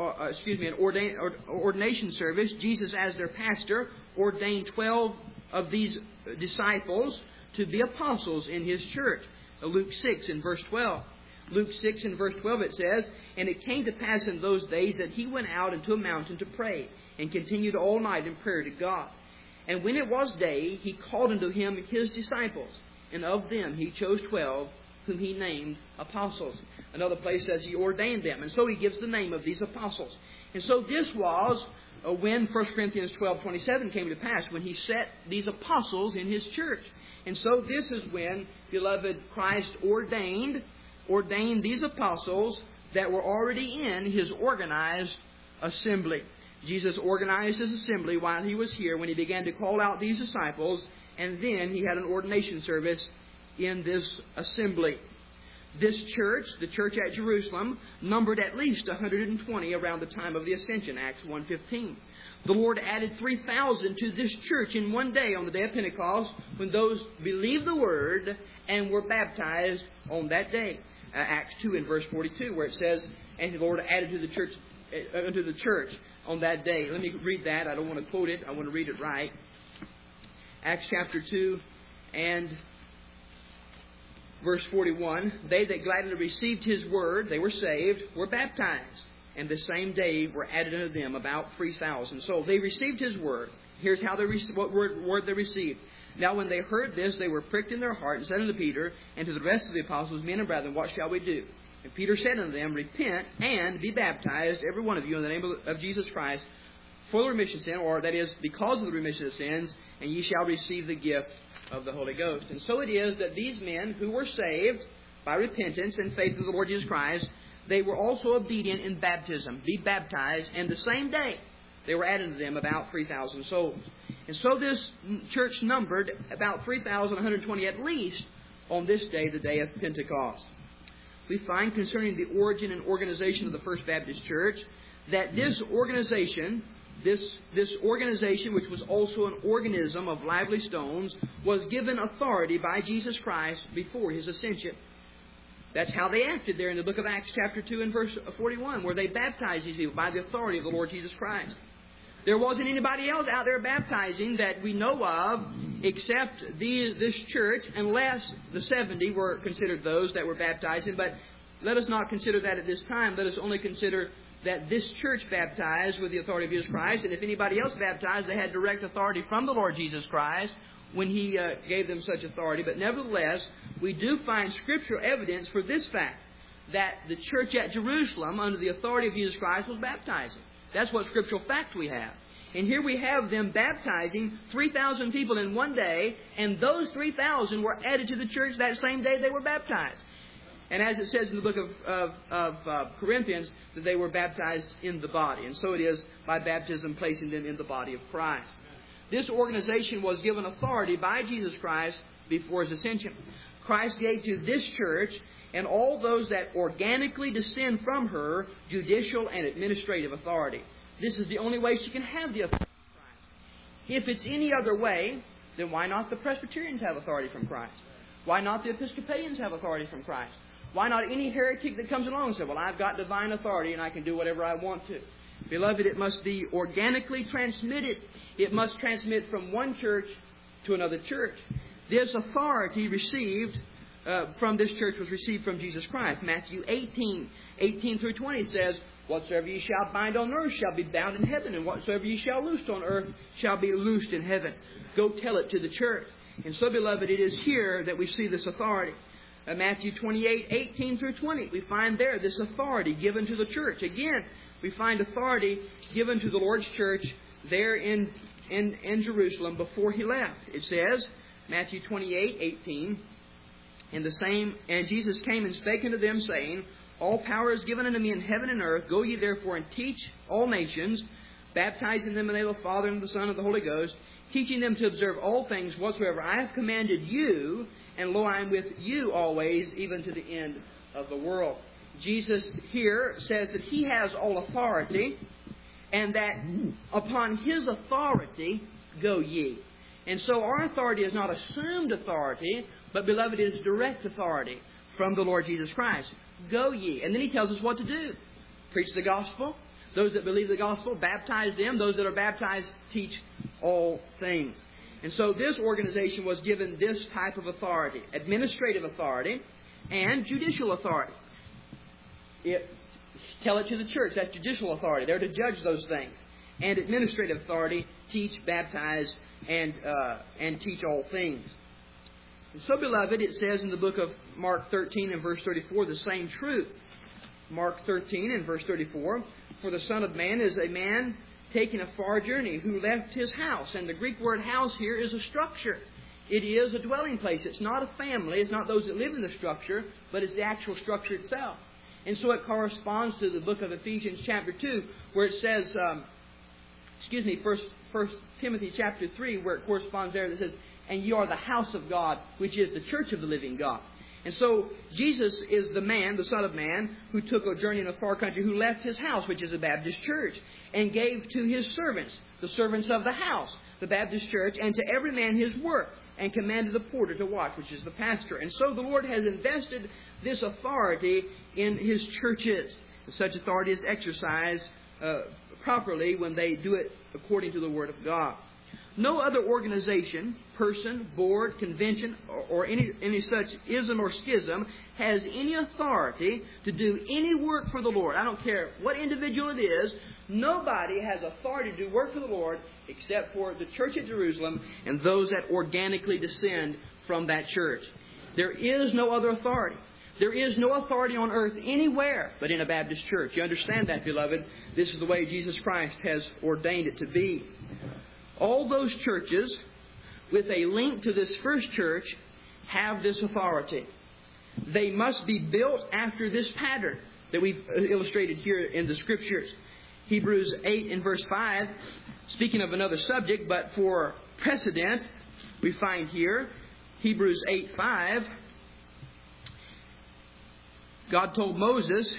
an ordination service. Jesus as their pastor ordained 12 of these disciples to be apostles in His church. Luke 6 and verse 12. Luke 6 and verse 12 it says, and it came to pass in those days that He went out into a mountain to pray, and continued all night in prayer to God. And when it was day, He called unto Him His disciples, and of them He chose 12, whom He named apostles. Another place says He ordained them. And so He gives the name of these apostles. And so this was when 1 Corinthians 12:27 came to pass, when He set these apostles in His church. And so this is when, beloved, Christ ordained these apostles that were already in His organized assembly. Jesus organized His assembly while He was here when He began to call out these disciples, and then He had an ordination service in this assembly. This church, the church at Jerusalem, numbered at least 120 around the time of the ascension, Acts 1:15. The Lord added 3,000 to this church in one day on the day of Pentecost, when those believed the Word and were baptized on that day. Acts 2 and verse 42, where it says, and the Lord added to the church unto the church on that day. Let me read that. I don't want to quote it. I want to read it right. Acts chapter 2 And verse 41, they that gladly received his word, they were saved, were baptized. And the same day were added unto them about 3,000. So they received his word. Here's how what word they received. Now when they heard this, they were pricked in their heart, and said unto Peter and to the rest of the apostles, Men and brethren, what shall we do? And Peter said unto them, Repent and be baptized, every one of you, in the name of Jesus Christ, for the remission of sin, or that is, because of the remission of sins, and ye shall receive the gift of the Holy Ghost. And so it is that these men who were saved by repentance and faith in the Lord Jesus Christ, they were also obedient in baptism, be baptized, and the same day they were added to them about 3,000 souls. And so this church numbered about 3,120 at least on this day, the day of Pentecost. We find concerning the origin and organization of the First Baptist Church that this organization, which was also an organism of lively stones, was given authority by Jesus Christ before His ascension. That's how they acted there in the book of Acts chapter 2 and verse 41, where they baptized these people by the authority of the Lord Jesus Christ. There wasn't anybody else out there baptizing that we know of except this church, unless the 70 were considered those that were baptizing. But let us not consider that at this time. Let us only consider that this church baptized with the authority of Jesus Christ. And if anybody else baptized, they had direct authority from the Lord Jesus Christ when He gave them such authority. But nevertheless, we do find scriptural evidence for this fact, that the church at Jerusalem, under the authority of Jesus Christ, was baptizing. That's what scriptural fact we have. And here we have them baptizing 3,000 people in one day, and those 3,000 were added to the church that same day they were baptized. And as it says in the book of Corinthians, that they were baptized in the body. And so it is by baptism placing them in the body of Christ. This organization was given authority by Jesus Christ before His ascension. Christ gave to this church and all those that organically descend from her judicial and administrative authority. This is the only way she can have the authority of Christ. If it's any other way, then why not the Presbyterians have authority from Christ? Why not the Episcopalians have authority from Christ? Why not any heretic that comes along and says, well, I've got divine authority and I can do whatever I want to? Beloved, it must be organically transmitted. It must transmit from one church to another church. This authority received from this church was received from Jesus Christ. Matthew 18 through 20 says, Whatsoever ye shall bind on earth shall be bound in heaven, and whatsoever ye shall loose on earth shall be loosed in heaven. Go tell it to the church. And so, beloved, it is here that we see this authority. Matthew 28:18 through 20, we find there this authority given to the church. Again, we find authority given to the Lord's church there in Jerusalem before He left. It says, Matthew 28:18, And Jesus came and spake unto them, saying, All power is given unto me in heaven and earth. Go ye therefore and teach all nations, baptizing them in the name of the Father and of the Son and of the Holy Ghost, teaching them to observe all things whatsoever I have commanded you, and lo, I am with you always, even to the end of the world. Jesus here says that He has all authority, and that upon His authority go ye. And so our authority is not assumed authority, but, beloved, it is direct authority from the Lord Jesus Christ. Go ye. And then He tells us what to do. Preach the gospel. Those that believe the gospel, baptize them. Those that are baptized, teach all things. And so this organization was given this type of authority, administrative authority and judicial authority. Tell it to the church, that's judicial authority. They're to judge those things. And administrative authority, teach, baptize, and teach all things. And so, beloved, it says in the book of Mark 13 and verse 34 the same truth. Mark 13 and verse 34, For the Son of Man is a man taking a far journey, who left his house. And the Greek word house here is a structure. It is a dwelling place. It's not a family. It's not those that live in the structure, but it's the actual structure itself. And so it corresponds to the book of Ephesians chapter 2, where it says, First Timothy chapter 3, where it corresponds there, that says, And ye are the house of God, which is the church of the living God. And so Jesus is the man, the Son of Man, who took a journey in a far country, who left his house, which is a Baptist church, and gave to his servants, the servants of the house, the Baptist church, and to every man his work, and commanded the porter to watch, which is the pastor. And so the Lord has invested this authority in His churches. And such authority is exercised properly when they do it according to the Word of God. no other organization, person, board, convention, or any such ism or schism has any authority to do any work for the Lord. I don't care what individual it is. Nobody has authority to do work for the Lord except for the church at Jerusalem and those that organically descend from that church. There is no other authority. There is no authority on earth anywhere but in a Baptist church. You understand that, beloved? This is the way Jesus Christ has ordained it to be. All those churches with a link to this first church have this authority. They must be built after this pattern that we've illustrated here in the Scriptures. Hebrews 8 and verse 5, speaking of another subject, but for precedent, we find here, Hebrews 8:5, God told Moses,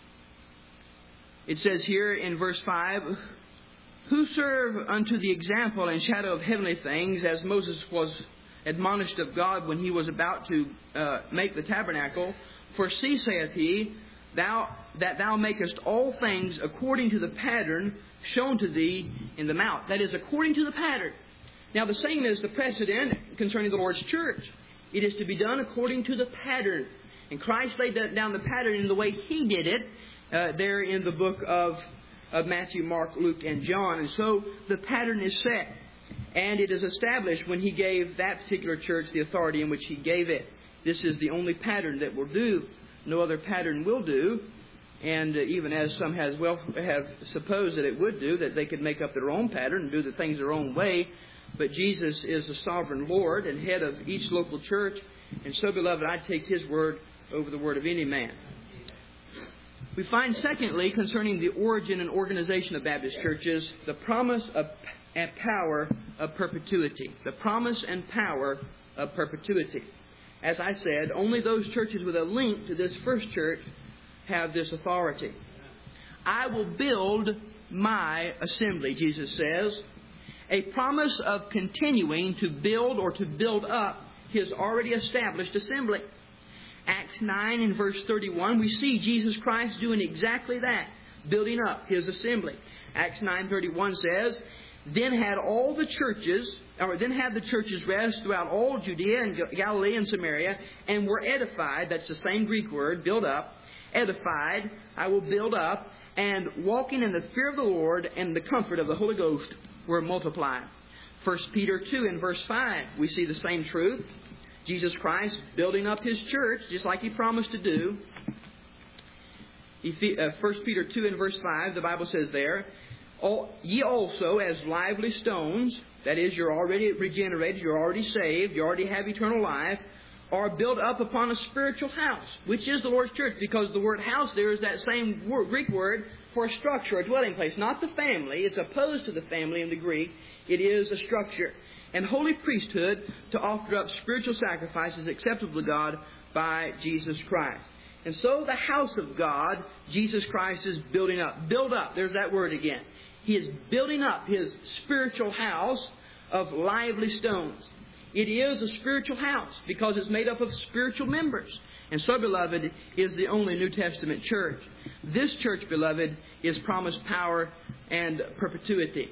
it says here in verse 5, who serve unto the example and shadow of heavenly things, as Moses was admonished of God when he was about to make the tabernacle. For see, saith he, that thou makest all things according to the pattern shown to thee in the mount. That is, according to the pattern. Now, the same is the precedent concerning the Lord's church. It is to be done according to the pattern. And Christ laid down the pattern in the way He did it there in the book of Matthew, Mark, Luke, and John. And so the pattern is set. And it is established when He gave that particular church the authority in which He gave it. This is the only pattern that will do. No other pattern will do. And even as some have supposed that it would do, that they could make up their own pattern and do the things their own way. But Jesus is the sovereign Lord and head of each local church. And so, beloved, I take His word over the word of any man. We find, secondly, concerning the origin and organization of Baptist churches, the promise and power of perpetuity. The promise and power of perpetuity. As I said, only those churches with a link to this first church have this authority. I will build my assembly, Jesus says. A promise of continuing to build or to build up His already established assembly. Acts 9 and verse 31, we see Jesus Christ doing exactly that, building up His assembly. Acts 9:31 says, Then had the churches rest throughout all Judea and Galilee and Samaria, and were edified. That's the same Greek word, build up. Edified, I will build up, and walking in the fear of the Lord and the comfort of the Holy Ghost were multiplied. 1 Peter 2 and verse 5, we see the same truth. Jesus Christ building up His church, just like He promised to do. 1 Peter 2 and verse 5, the Bible says there, Ye also as lively stones, that is, you're already regenerated, you're already saved, you already have eternal life, are built up upon a spiritual house, which is the Lord's church, because the word house there is that same Greek word for a structure, a dwelling place, not the family. It's opposed to the family in the Greek. It is a structure. And holy priesthood to offer up spiritual sacrifices acceptable to God by Jesus Christ. And so the house of God, Jesus Christ is building up. Build up, there's that word again. He is building up His spiritual house of lively stones. It is a spiritual house because it's made up of spiritual members. And so, beloved, is the only New Testament church. This church, beloved, is promised power and perpetuity.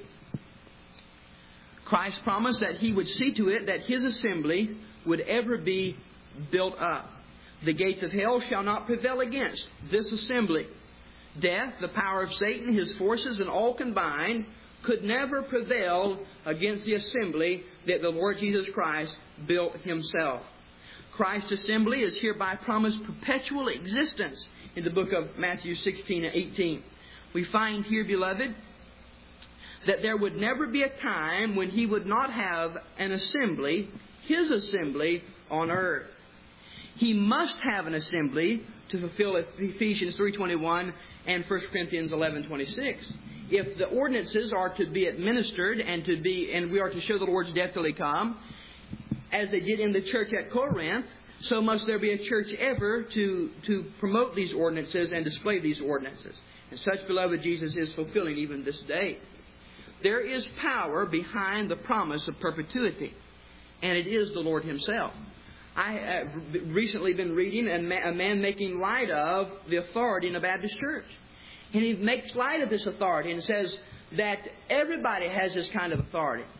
Christ promised that He would see to it that His assembly would ever be built up. The gates of hell shall not prevail against this assembly. Death, the power of Satan, his forces, and all combined, could never prevail against the assembly that the Lord Jesus Christ built Himself. Christ's assembly is hereby promised perpetual existence in the book of Matthew 16 and 18. We find here, beloved, that there would never be a time when He would not have an assembly, His assembly, on earth. He must have an assembly to fulfill Ephesians 3:21 and 1 Corinthians 11:26. If the ordinances are to be administered and we are to show the Lord's death till He come, as they did in the church at Corinth, so must there be a church ever to promote these ordinances and display these ordinances. And such, beloved, Jesus is fulfilling even this day. There is power behind the promise of perpetuity, and it is the Lord Himself. I have recently been reading a man making light of the authority in a Baptist church. And he makes light of this authority and says that everybody has this kind of authority.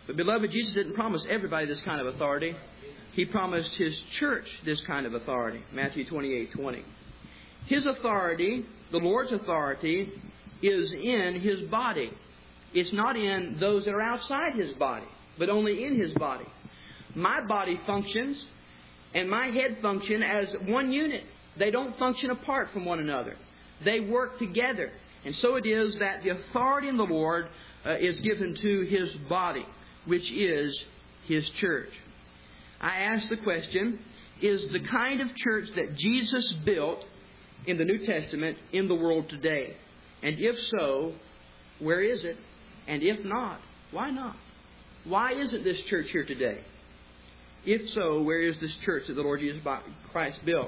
But, beloved, Jesus didn't promise everybody this kind of authority. He promised His church this kind of authority. Matthew 28:20. His authority, the Lord's authority, is in His body. It's not in those that are outside His body, but only in His body. My body functions and my head function as one unit. They don't function apart from one another. They work together. And so it is that the authority in the Lord is given to His body, which is His church. I ask the question, is the kind of church that Jesus built in the New Testament in the world today? And if so, where is it? And if not, why not? Why isn't this church here today? If so, where is this church that the Lord Jesus Christ built?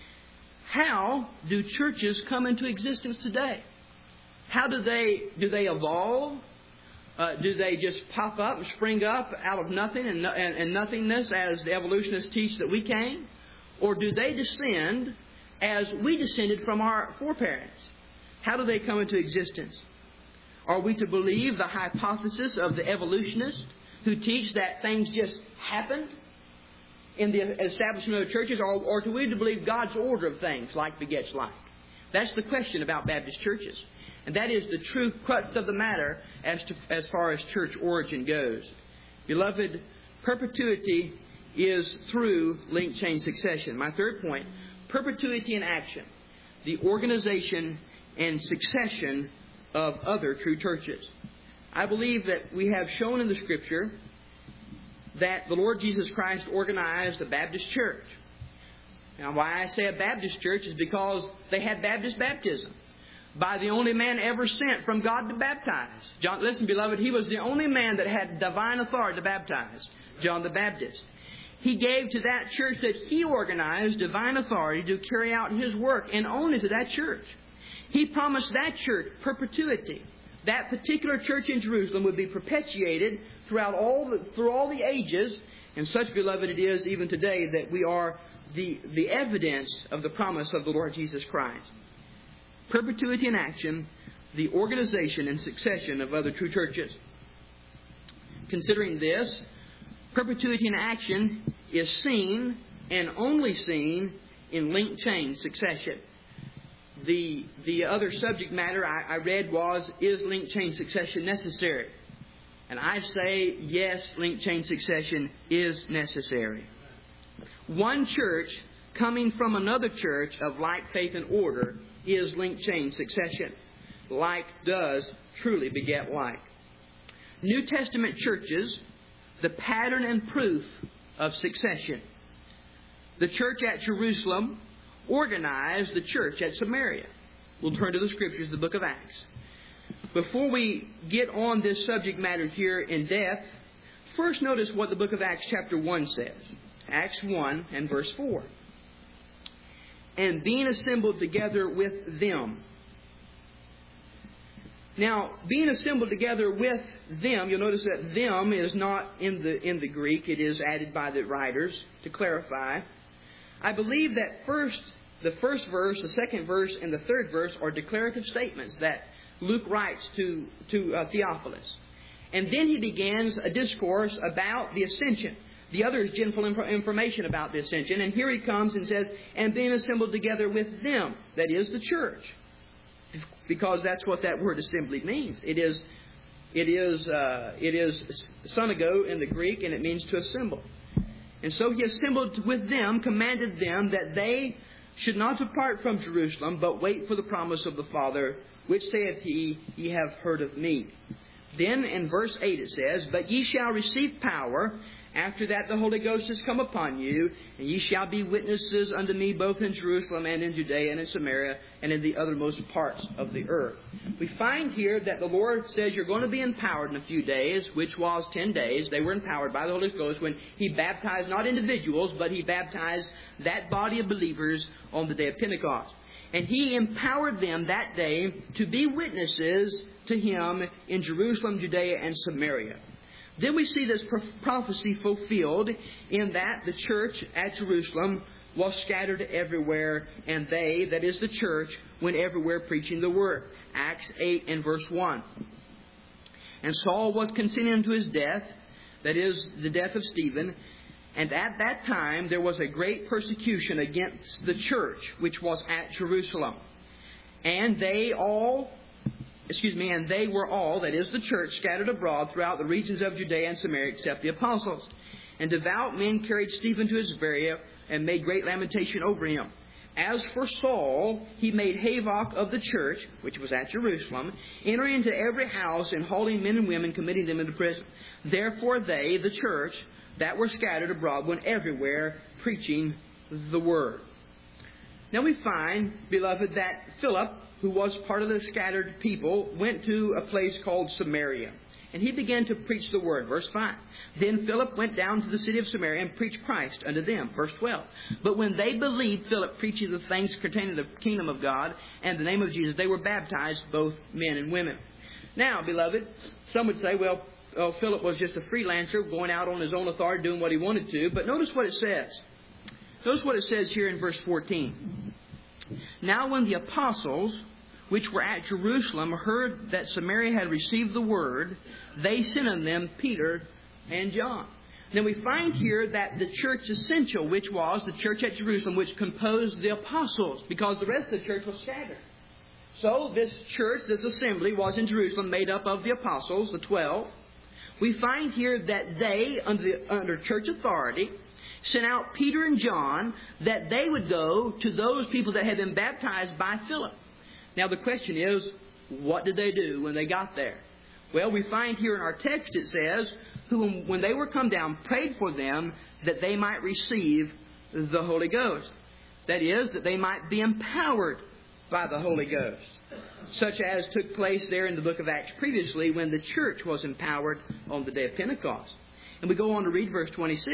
How do churches come into existence today? How do they evolve? Do they just pop up and spring up out of nothing and nothingness as the evolutionists teach that we came? Or do they descend as we descended from our foreparents? How do they come into existence? Are we to believe the hypothesis of the evolutionists who teach that things just happened in the establishment of churches? Or do we believe God's order of things like begets like? That's the question about Baptist churches. And that is the true crux of the matter as far as church origin goes. Beloved, perpetuity is through link chain succession. My third point, perpetuity in action. The organization and succession of other true churches. I believe that we have shown in the Scripture that the Lord Jesus Christ organized a Baptist church. Now, why I say a Baptist church is because they had Baptist baptism by the only man ever sent from God to baptize. John, listen, beloved, he was the only man that had divine authority to baptize, John the Baptist. He gave to that church that he organized divine authority to carry out his work, and only to that church. He promised that church perpetuity. That particular church in Jerusalem would be perpetuated through all the ages, and such, beloved, it is even today that we are the evidence of the promise of the Lord Jesus Christ. Perpetuity in action, the organization and succession of other true churches. Considering this, perpetuity in action is seen and only seen in link chain succession. The other subject matter I read was, is link chain succession necessary? And I say, yes, link chain succession is necessary. One church coming from another church of like faith and order is link chain succession. Like does truly beget like. New Testament churches, the pattern and proof of succession. The church at Jerusalem organized the church at Samaria. We'll turn to the Scriptures, the book of Acts. Before we get on this subject matter here in depth, first notice what the book of Acts chapter 1 says. Acts 1 and verse 4. And being assembled together with them. Now, being assembled together with them, you'll notice that them is not in the Greek. It is added by the writers to clarify. I believe that the first verse, the second verse, and the third verse are declarative statements that Luke writes to Theophilus. And then he begins a discourse about the ascension. The other is general information about the ascension. And here he comes and says, and being assembled together with them, that is the church. Because that's what that word assembly means. It is synagogue in the Greek, and it means to assemble. And so he assembled with them, commanded them that they should not depart from Jerusalem, but wait for the promise of the Father, which saith he, ye have heard of me. Then in verse 8 it says, but ye shall receive power. After that the Holy Ghost has come upon you, and ye shall be witnesses unto me both in Jerusalem and in Judea and in Samaria and in the uttermost parts of the earth. We find here that the Lord says you're going to be empowered in a few days, which was 10 days. They were empowered by the Holy Ghost when He baptized not individuals, but He baptized that body of believers on the day of Pentecost. And He empowered them that day to be witnesses to Him in Jerusalem, Judea, and Samaria. Then we see this prophecy fulfilled in that the church at Jerusalem was scattered everywhere, and they, that is the church, went everywhere preaching the word. Acts 8 and verse 1. And Saul was consenting unto his death. that is, the death of Stephen. And at that time, there was a great persecution against the church, which was at Jerusalem. And they were all, that is, the church, scattered abroad throughout the regions of Judea and Samaria, except the apostles. And devout men carried Stephen to his burial and made great lamentation over him. As for Saul, he made havoc of the church, which was at Jerusalem, entering into every house and holding men and women, committing them into prison. Therefore they, the church, that were scattered abroad, went everywhere preaching the word. Now we find, beloved, that Philip, who was part of the scattered people, went to a place called Samaria. And he began to preach the word. Verse 5. Then Philip went down to the city of Samaria and preached Christ unto them. Verse 12. But when they believed Philip preaching the things containing the kingdom of God and the name of Jesus, they were baptized, both men and women. Now, beloved, some would say, well, Philip was just a freelancer going out on his own authority, doing what he wanted to. But notice what it says. Notice what it says here in verse 14. Now when the apostles, which were at Jerusalem, heard that Samaria had received the word, they sent unto them Peter and John. Now we find here that the church essential, which was the church at Jerusalem, which composed the apostles, because the rest of the church was scattered. So this church, this assembly, was in Jerusalem, made up of the apostles, the 12. We find here that they, under church authority, sent out Peter and John, that they would go to those people that had been baptized by Philip. Now the question is, what did they do when they got there? Well, we find here in our text it says, who, when they were come down, prayed for them that they might receive the Holy Ghost. That is, that they might be empowered by the Holy Ghost. Such as took place there in the book of Acts previously, when the church was empowered on the day of Pentecost. And we go on to read verse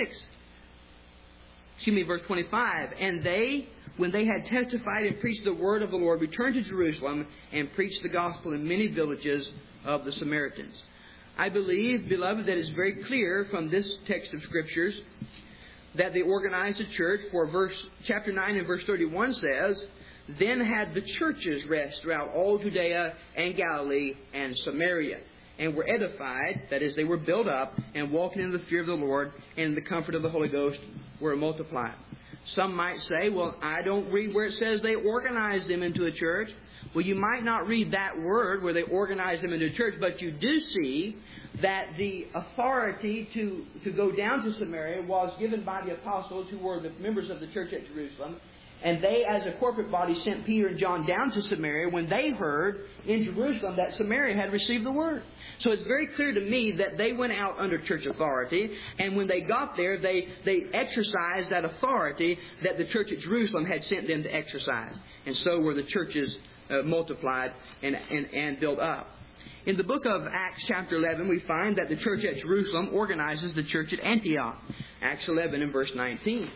25. And they, when they had testified and preached the word of the Lord, returned to Jerusalem and preached the gospel in many villages of the Samaritans. I believe, beloved, that it's very clear from this text of Scriptures that they organized a church. For chapter 9 and verse 31 says, Then had the churches rest throughout all Judea and Galilee and Samaria, and were edified, that is, they were built up, and walking in the fear of the Lord and in the comfort of the Holy Ghost were multiplied. Some might say, well, I don't read where it says they organized them into a church. Well, you might not read that word where they organized them into a church, but you do see that the authority to go down to Samaria was given by the apostles, who were the members of the church at Jerusalem. And they, as a corporate body, sent Peter and John down to Samaria when they heard in Jerusalem that Samaria had received the word. So it's very clear to me that they went out under church authority, and when they got there, they exercised that authority that the church at Jerusalem had sent them to exercise. And so were the churches multiplied and built up. In the book of Acts chapter 11, we find that the church at Jerusalem organizes the church at Antioch. Acts 11 and verse 19.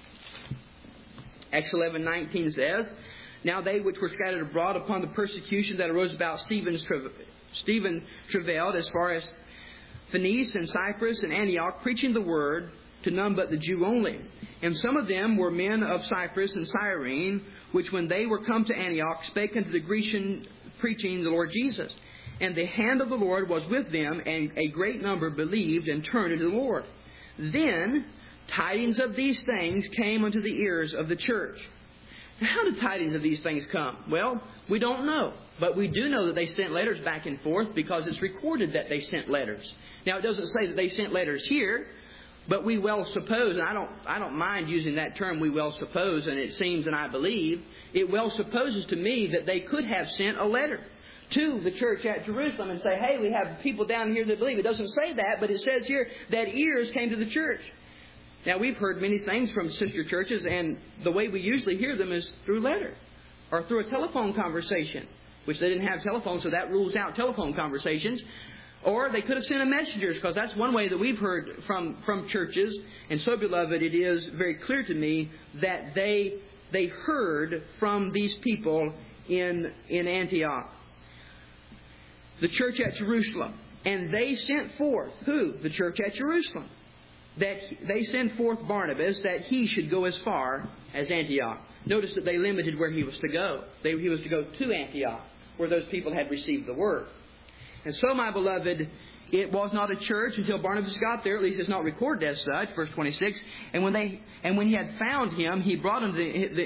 Acts 11:19 says, Now they which were scattered abroad upon the persecution that arose about Stephen travailed as far as Phoenice and Cyprus and Antioch, preaching the word to none but the Jew only. And some of them were men of Cyprus and Cyrene, which when they were come to Antioch spake unto the Grecian, preaching the Lord Jesus. And the hand of the Lord was with them, and a great number believed and turned unto the Lord. Then tidings of these things came unto the ears of the church. Now, how did tidings of these things come? Well, we don't know. But we do know that they sent letters back and forth, because it's recorded that they sent letters. Now, it doesn't say that they sent letters here, but we well suppose, and I don't mind using that term, we well suppose, and it seems and I believe, it well supposes to me that they could have sent a letter to the church at Jerusalem and say, hey, we have people down here that believe. It doesn't say that, but it says here that ears came to the church. Now, we've heard many things from sister churches, and the way we usually hear them is through letter or through a telephone conversation, which they didn't have telephone, so that rules out telephone conversations. Or they could have sent a messenger, because that's one way that we've heard from churches. And so, beloved, it is very clear to me that they heard from these people in Antioch, the church at Jerusalem. And they sent forth, who? The church at Jerusalem. That they sent forth Barnabas, that he should go as far as Antioch. Notice that they limited where he was to go. He was to go to Antioch, where those people had received the word. And so, my beloved, it was not a church until Barnabas got there. At least it's not recorded as such. Verse 26. And when he had found him, he brought unto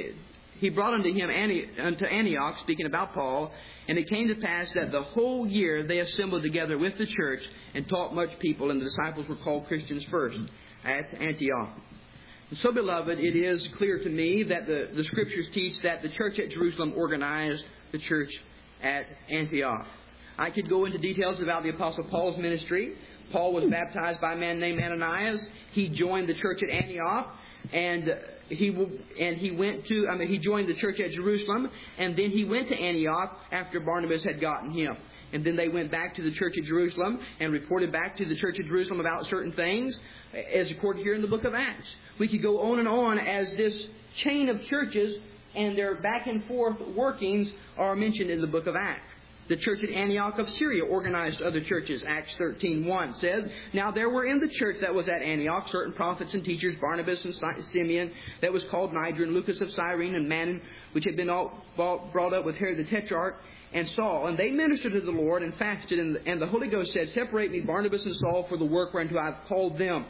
him unto Antioch, speaking about Paul. And it came to pass that the whole year they assembled together with the church and taught much people, and the disciples were called Christians first at Antioch. And so, beloved, it is clear to me that the Scriptures teach that the church at Jerusalem organized the church at Antioch. I could go into details about the Apostle Paul's ministry. Paul was baptized by a man named Ananias. He joined the church at Antioch, and he joined the church at Jerusalem, and then he went to Antioch after Barnabas had gotten him. And then they went back to the church at Jerusalem and reported back to the church at Jerusalem about certain things, as recorded here in the book of Acts. We could go on as this chain of churches and their back and forth workings are mentioned in the book of Acts. The church at Antioch of Syria organized other churches. Acts 13:1 says, Now there were in the church that was at Antioch certain prophets and teachers, Barnabas and Simeon, that was called Niger, and Lucas of Cyrene, and Manon, which had been all brought up with Herod the Tetrarch, and Saul. And they ministered to the Lord and fasted, and the Holy Ghost said, Separate me, Barnabas and Saul, for the work whereunto I have called them.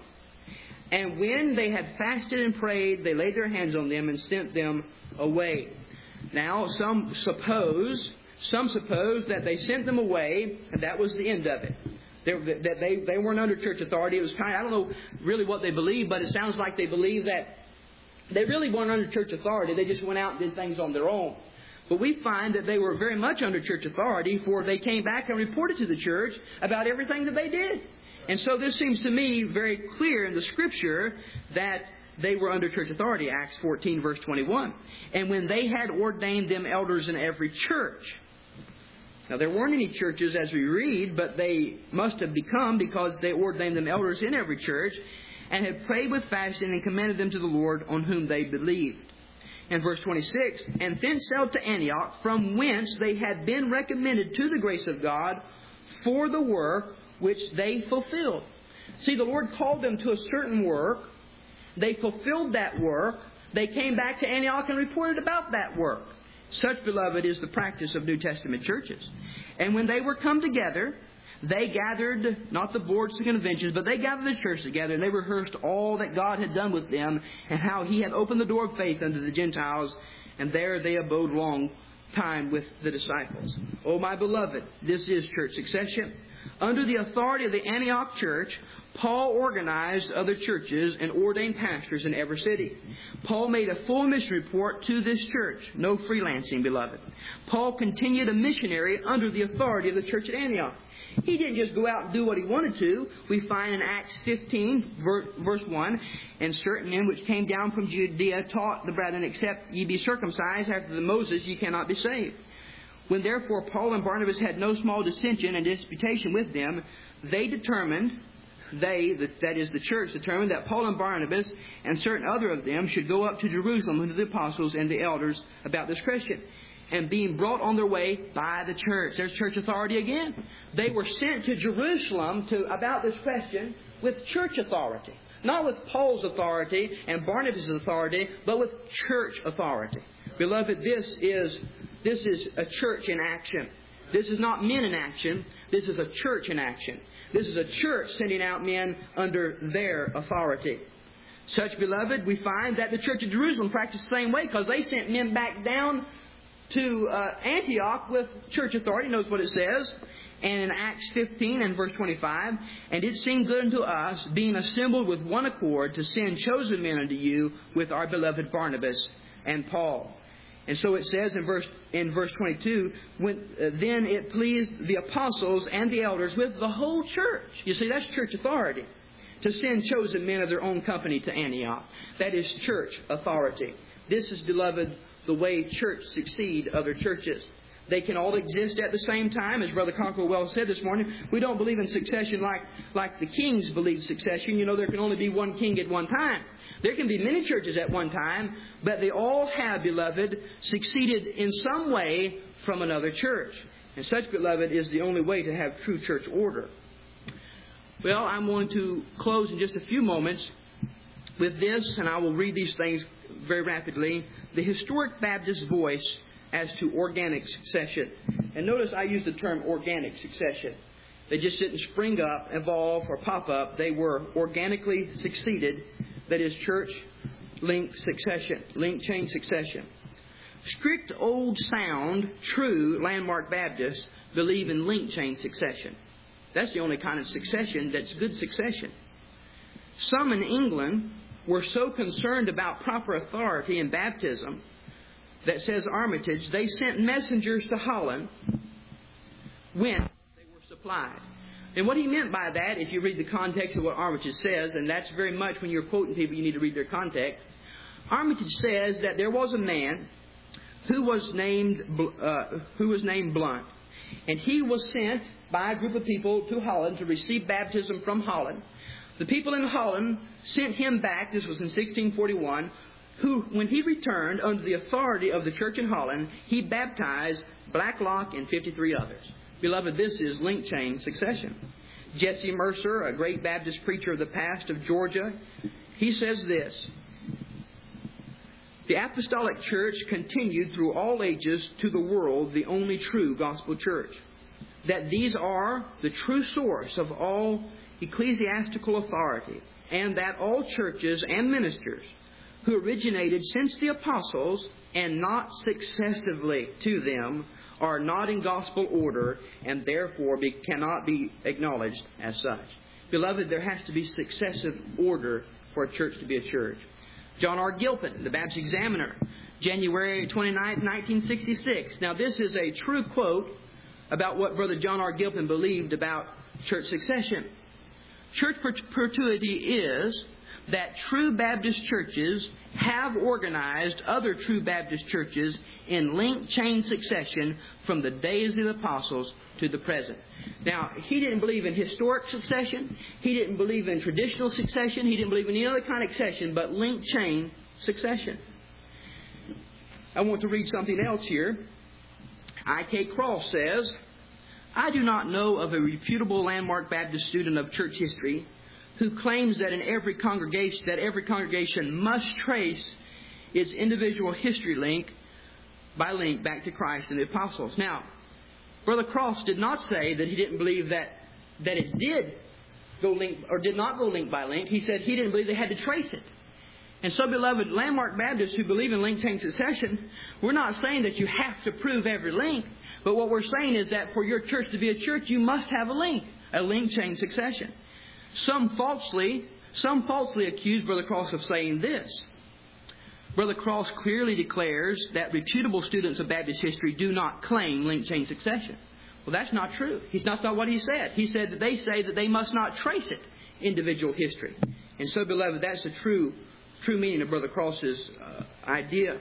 And when they had fasted and prayed, they laid their hands on them and sent them away. Now, some suppose that they sent them away, and that was the end of it. That they weren't under church authority. It was I don't know really what they believed, but it sounds like they believed that they really weren't under church authority. They just went out and did things on their own. But we find that they were very much under church authority, for they came back and reported to the church about everything that they did. And so this seems to me very clear in the Scripture that they were under church authority, Acts 14, verse 21. And when they had ordained them elders in every church. Now, there weren't any churches as we read, but they must have become, because they ordained them elders in every church, and had prayed with fasting and commended them to the Lord, on whom they believed. And verse 26, And thence sailed to Antioch, from whence they had been recommended to the grace of God for the work which they fulfilled. See, the Lord called them to a certain work. They fulfilled that work. They came back to Antioch and reported about that work. Such, beloved, is the practice of New Testament churches. And when they were come together, they gathered, not the boards of conventions, but they gathered the church together, and they rehearsed all that God had done with them, and how He had opened the door of faith unto the Gentiles, and there they abode long time with the disciples. Oh, my beloved, this is church succession. Under the authority of the Antioch church, Paul organized other churches and ordained pastors in every city. Paul made a full mission report to this church. No freelancing, beloved. Paul continued a missionary under the authority of the church at Antioch. He didn't just go out and do what he wanted to. We find in Acts 15, verse 1, And certain men which came down from Judea taught the brethren, Except ye be circumcised after the Moses, ye cannot be saved. When therefore Paul and Barnabas had no small dissension and disputation with them, they determined, that is the church, determined that Paul and Barnabas and certain other of them should go up to Jerusalem unto the apostles and the elders about this question. And being brought on their way by the church. There's church authority again. They were sent to Jerusalem about this question with church authority. Not with Paul's authority and Barnabas' authority, but with church authority. Beloved, this is a church in action. This is not men in action. This is a church in action. This is a church sending out men under their authority. Such, beloved, we find that the church of Jerusalem practiced the same way, because they sent men back down to Antioch with church authority. Notice what it says. And in Acts 15 and verse 25, And it seemed good unto us, being assembled with one accord, to send chosen men unto you with our beloved Barnabas and Paul. And so it says in verse 22, Then it pleased the apostles and the elders with the whole church. You see, that's church authority. To send chosen men of their own company to Antioch. That is church authority. This is, beloved, the way church succeed other churches. They can all exist at the same time. As Brother Cockrell well said this morning, we don't believe in succession like the kings believe succession. You know, there can only be one king at one time. There can be many churches at one time, but they all have, beloved, succeeded in some way from another church. And such, beloved, is the only way to have true church order. Well, I'm going to close in just a few moments with this, and I will read these things very rapidly. The Historic Baptist Voice as to organic succession. And notice I use the term organic succession. They just didn't spring up, evolve, or pop up. They were organically succeeded. That is church link succession, link chain succession. Strict, old, sound, true Landmark Baptists believe in link chain succession. That's the only kind of succession that's good succession. Some in England were so concerned about proper authority in baptism that, says Armitage, they sent messengers to Holland when they were supplied. And what he meant by that, if you read the context of what Armitage says, and that's very much when you're quoting people, you need to read their context. Armitage says that there was a man who was named Blunt, and he was sent by a group of people to Holland to receive baptism from Holland. The people in Holland sent him back, this was in 1641, who, when he returned under the authority of the church in Holland, he baptized Blacklock and 53 others. Beloved, this is link chain succession. Jesse Mercer, a great Baptist preacher of the past of Georgia, he says this: the apostolic church continued through all ages to the world the only true gospel church. That these are the true source of all ecclesiastical authority, and that all churches and ministers who originated since the apostles and not successively to them are not in gospel order and therefore cannot be acknowledged as such. Beloved, there has to be successive order for a church to be a church. John R. Gilpin, the Baptist Examiner, January 29, 1966. Now, this is a true quote about what Brother John R. Gilpin believed about church succession. Church perpetuity is that true Baptist churches have organized other true Baptist churches in link chain succession from the days of the apostles to the present. Now, he didn't believe in historic succession. He didn't believe in traditional succession. He didn't believe in any other kind of succession but link chain succession. I want to read something else here. I.K. Cross says, I do not know of a reputable Landmark Baptist student of church history who claims that every congregation must trace its individual history link by link back to Christ and the apostles. Now, Brother Cross did not say that he didn't believe that it did go link or did not go link by link. He said he didn't believe they had to trace it. And so, beloved, Landmark Baptists who believe in link chain succession, we're not saying that you have to prove every link, but what we're saying is that for your church to be a church, you must have a link chain succession. Some falsely accuse Brother Cross of saying this. Brother Cross clearly declares that reputable students of Baptist history do not claim link chain succession. Well, that's not true. That's not what he said. He said that they say that they must not trace it, individual history. And so, beloved, that's the true meaning of Brother Cross's idea.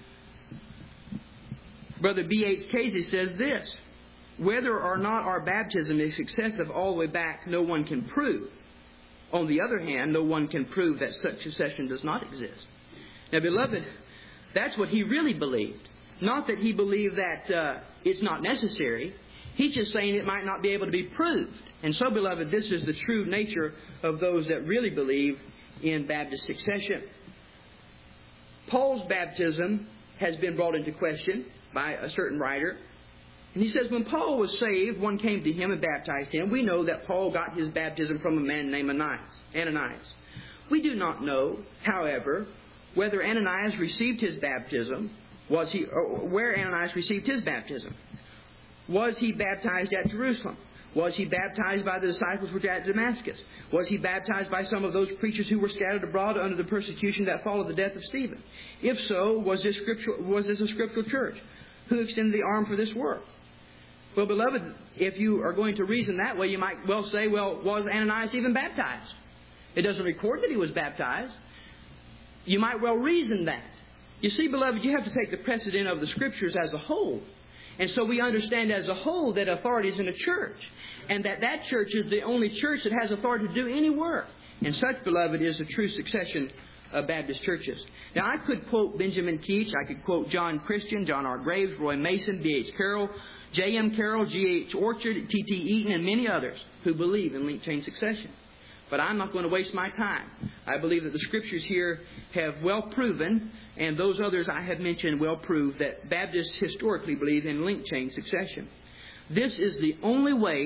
Brother B.H. Casey says this: whether or not our baptism is successive all the way back, no one can prove. On the other hand, no one can prove that such succession does not exist. Now, beloved, that's what he really believed. Not that he believed that it's not necessary. He's just saying it might not be able to be proved. And so, beloved, this is the true nature of those that really believe in Baptist succession. Paul's baptism has been brought into question by a certain writer. And he says, when Paul was saved, one came to him and baptized him. We know that Paul got his baptism from a man named Ananias. We do not know, however, whether Ananias received his baptism. Where Ananias received his baptism. Was he baptized at Jerusalem? Was he baptized by the disciples which were at Damascus? Was he baptized by some of those preachers who were scattered abroad under the persecution that followed the death of Stephen? If so, was this a scriptural church? Who extended the arm for this work? Well, beloved, if you are going to reason that way, you might well say, well, was Ananias even baptized? It doesn't record that he was baptized. You might well reason that. You see, beloved, you have to take the precedent of the Scriptures as a whole. And so we understand as a whole that authority is in a church. And that church is the only church that has authority to do any work. And such, beloved, is the true succession of Baptist churches. Now, I could quote Benjamin Keach. I could quote John Christian, John R. Graves, Roy Mason, B.H. Carroll, J.M. Carroll, G.H. Orchard, T.T. Eaton, and many others who believe in link chain succession. But I'm not going to waste my time. I believe that the Scriptures here have well proven, and those others I have mentioned well prove, that Baptists historically believe in link chain succession. This is the only way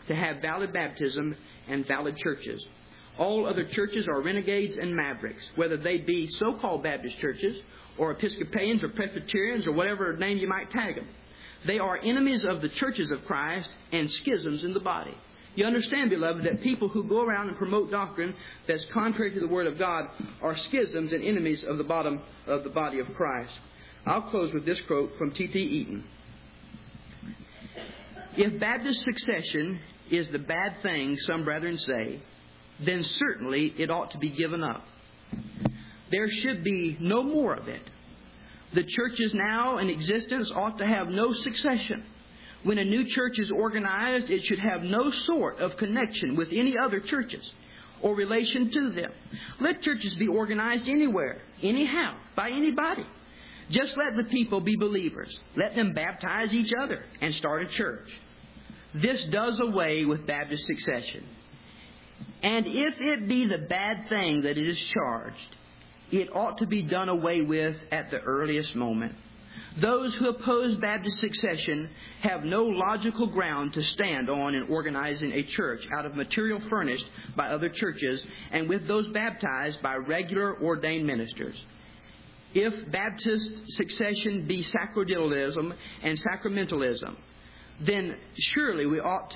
to have valid baptism and valid churches. All other churches are renegades and mavericks, whether they be so-called Baptist churches or Episcopalians or Presbyterians or whatever name you might tag them. They are enemies of the churches of Christ and schisms in the body. You understand, beloved, that people who go around and promote doctrine that's contrary to the Word of God are schisms and enemies of the body of Christ. I'll close with this quote from T.T. Eaton. If Baptist succession is the bad thing some brethren say, then certainly it ought to be given up. There should be no more of it. The churches now in existence ought to have no succession. When a new church is organized, it should have no sort of connection with any other churches or relation to them. Let churches be organized anywhere, anyhow, by anybody. Just let the people be believers. Let them baptize each other and start a church. This does away with Baptist succession. And if it be the bad thing that it is charged, it ought to be done away with at the earliest moment. Those who oppose Baptist succession have no logical ground to stand on in organizing a church out of material furnished by other churches and with those baptized by regular ordained ministers. If Baptist succession be sacerdotalism and sacramentalism, then surely we ought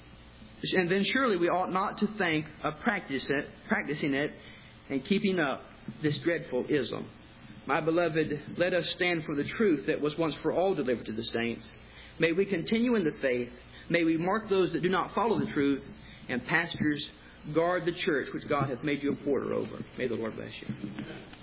not to think of practicing it and keeping up this dreadful ism. My beloved, let us stand for the truth that was once for all delivered to the saints. May we continue in the faith. May we mark those that do not follow the truth. And pastors, guard the church which God hath made you a porter over. May the Lord bless you.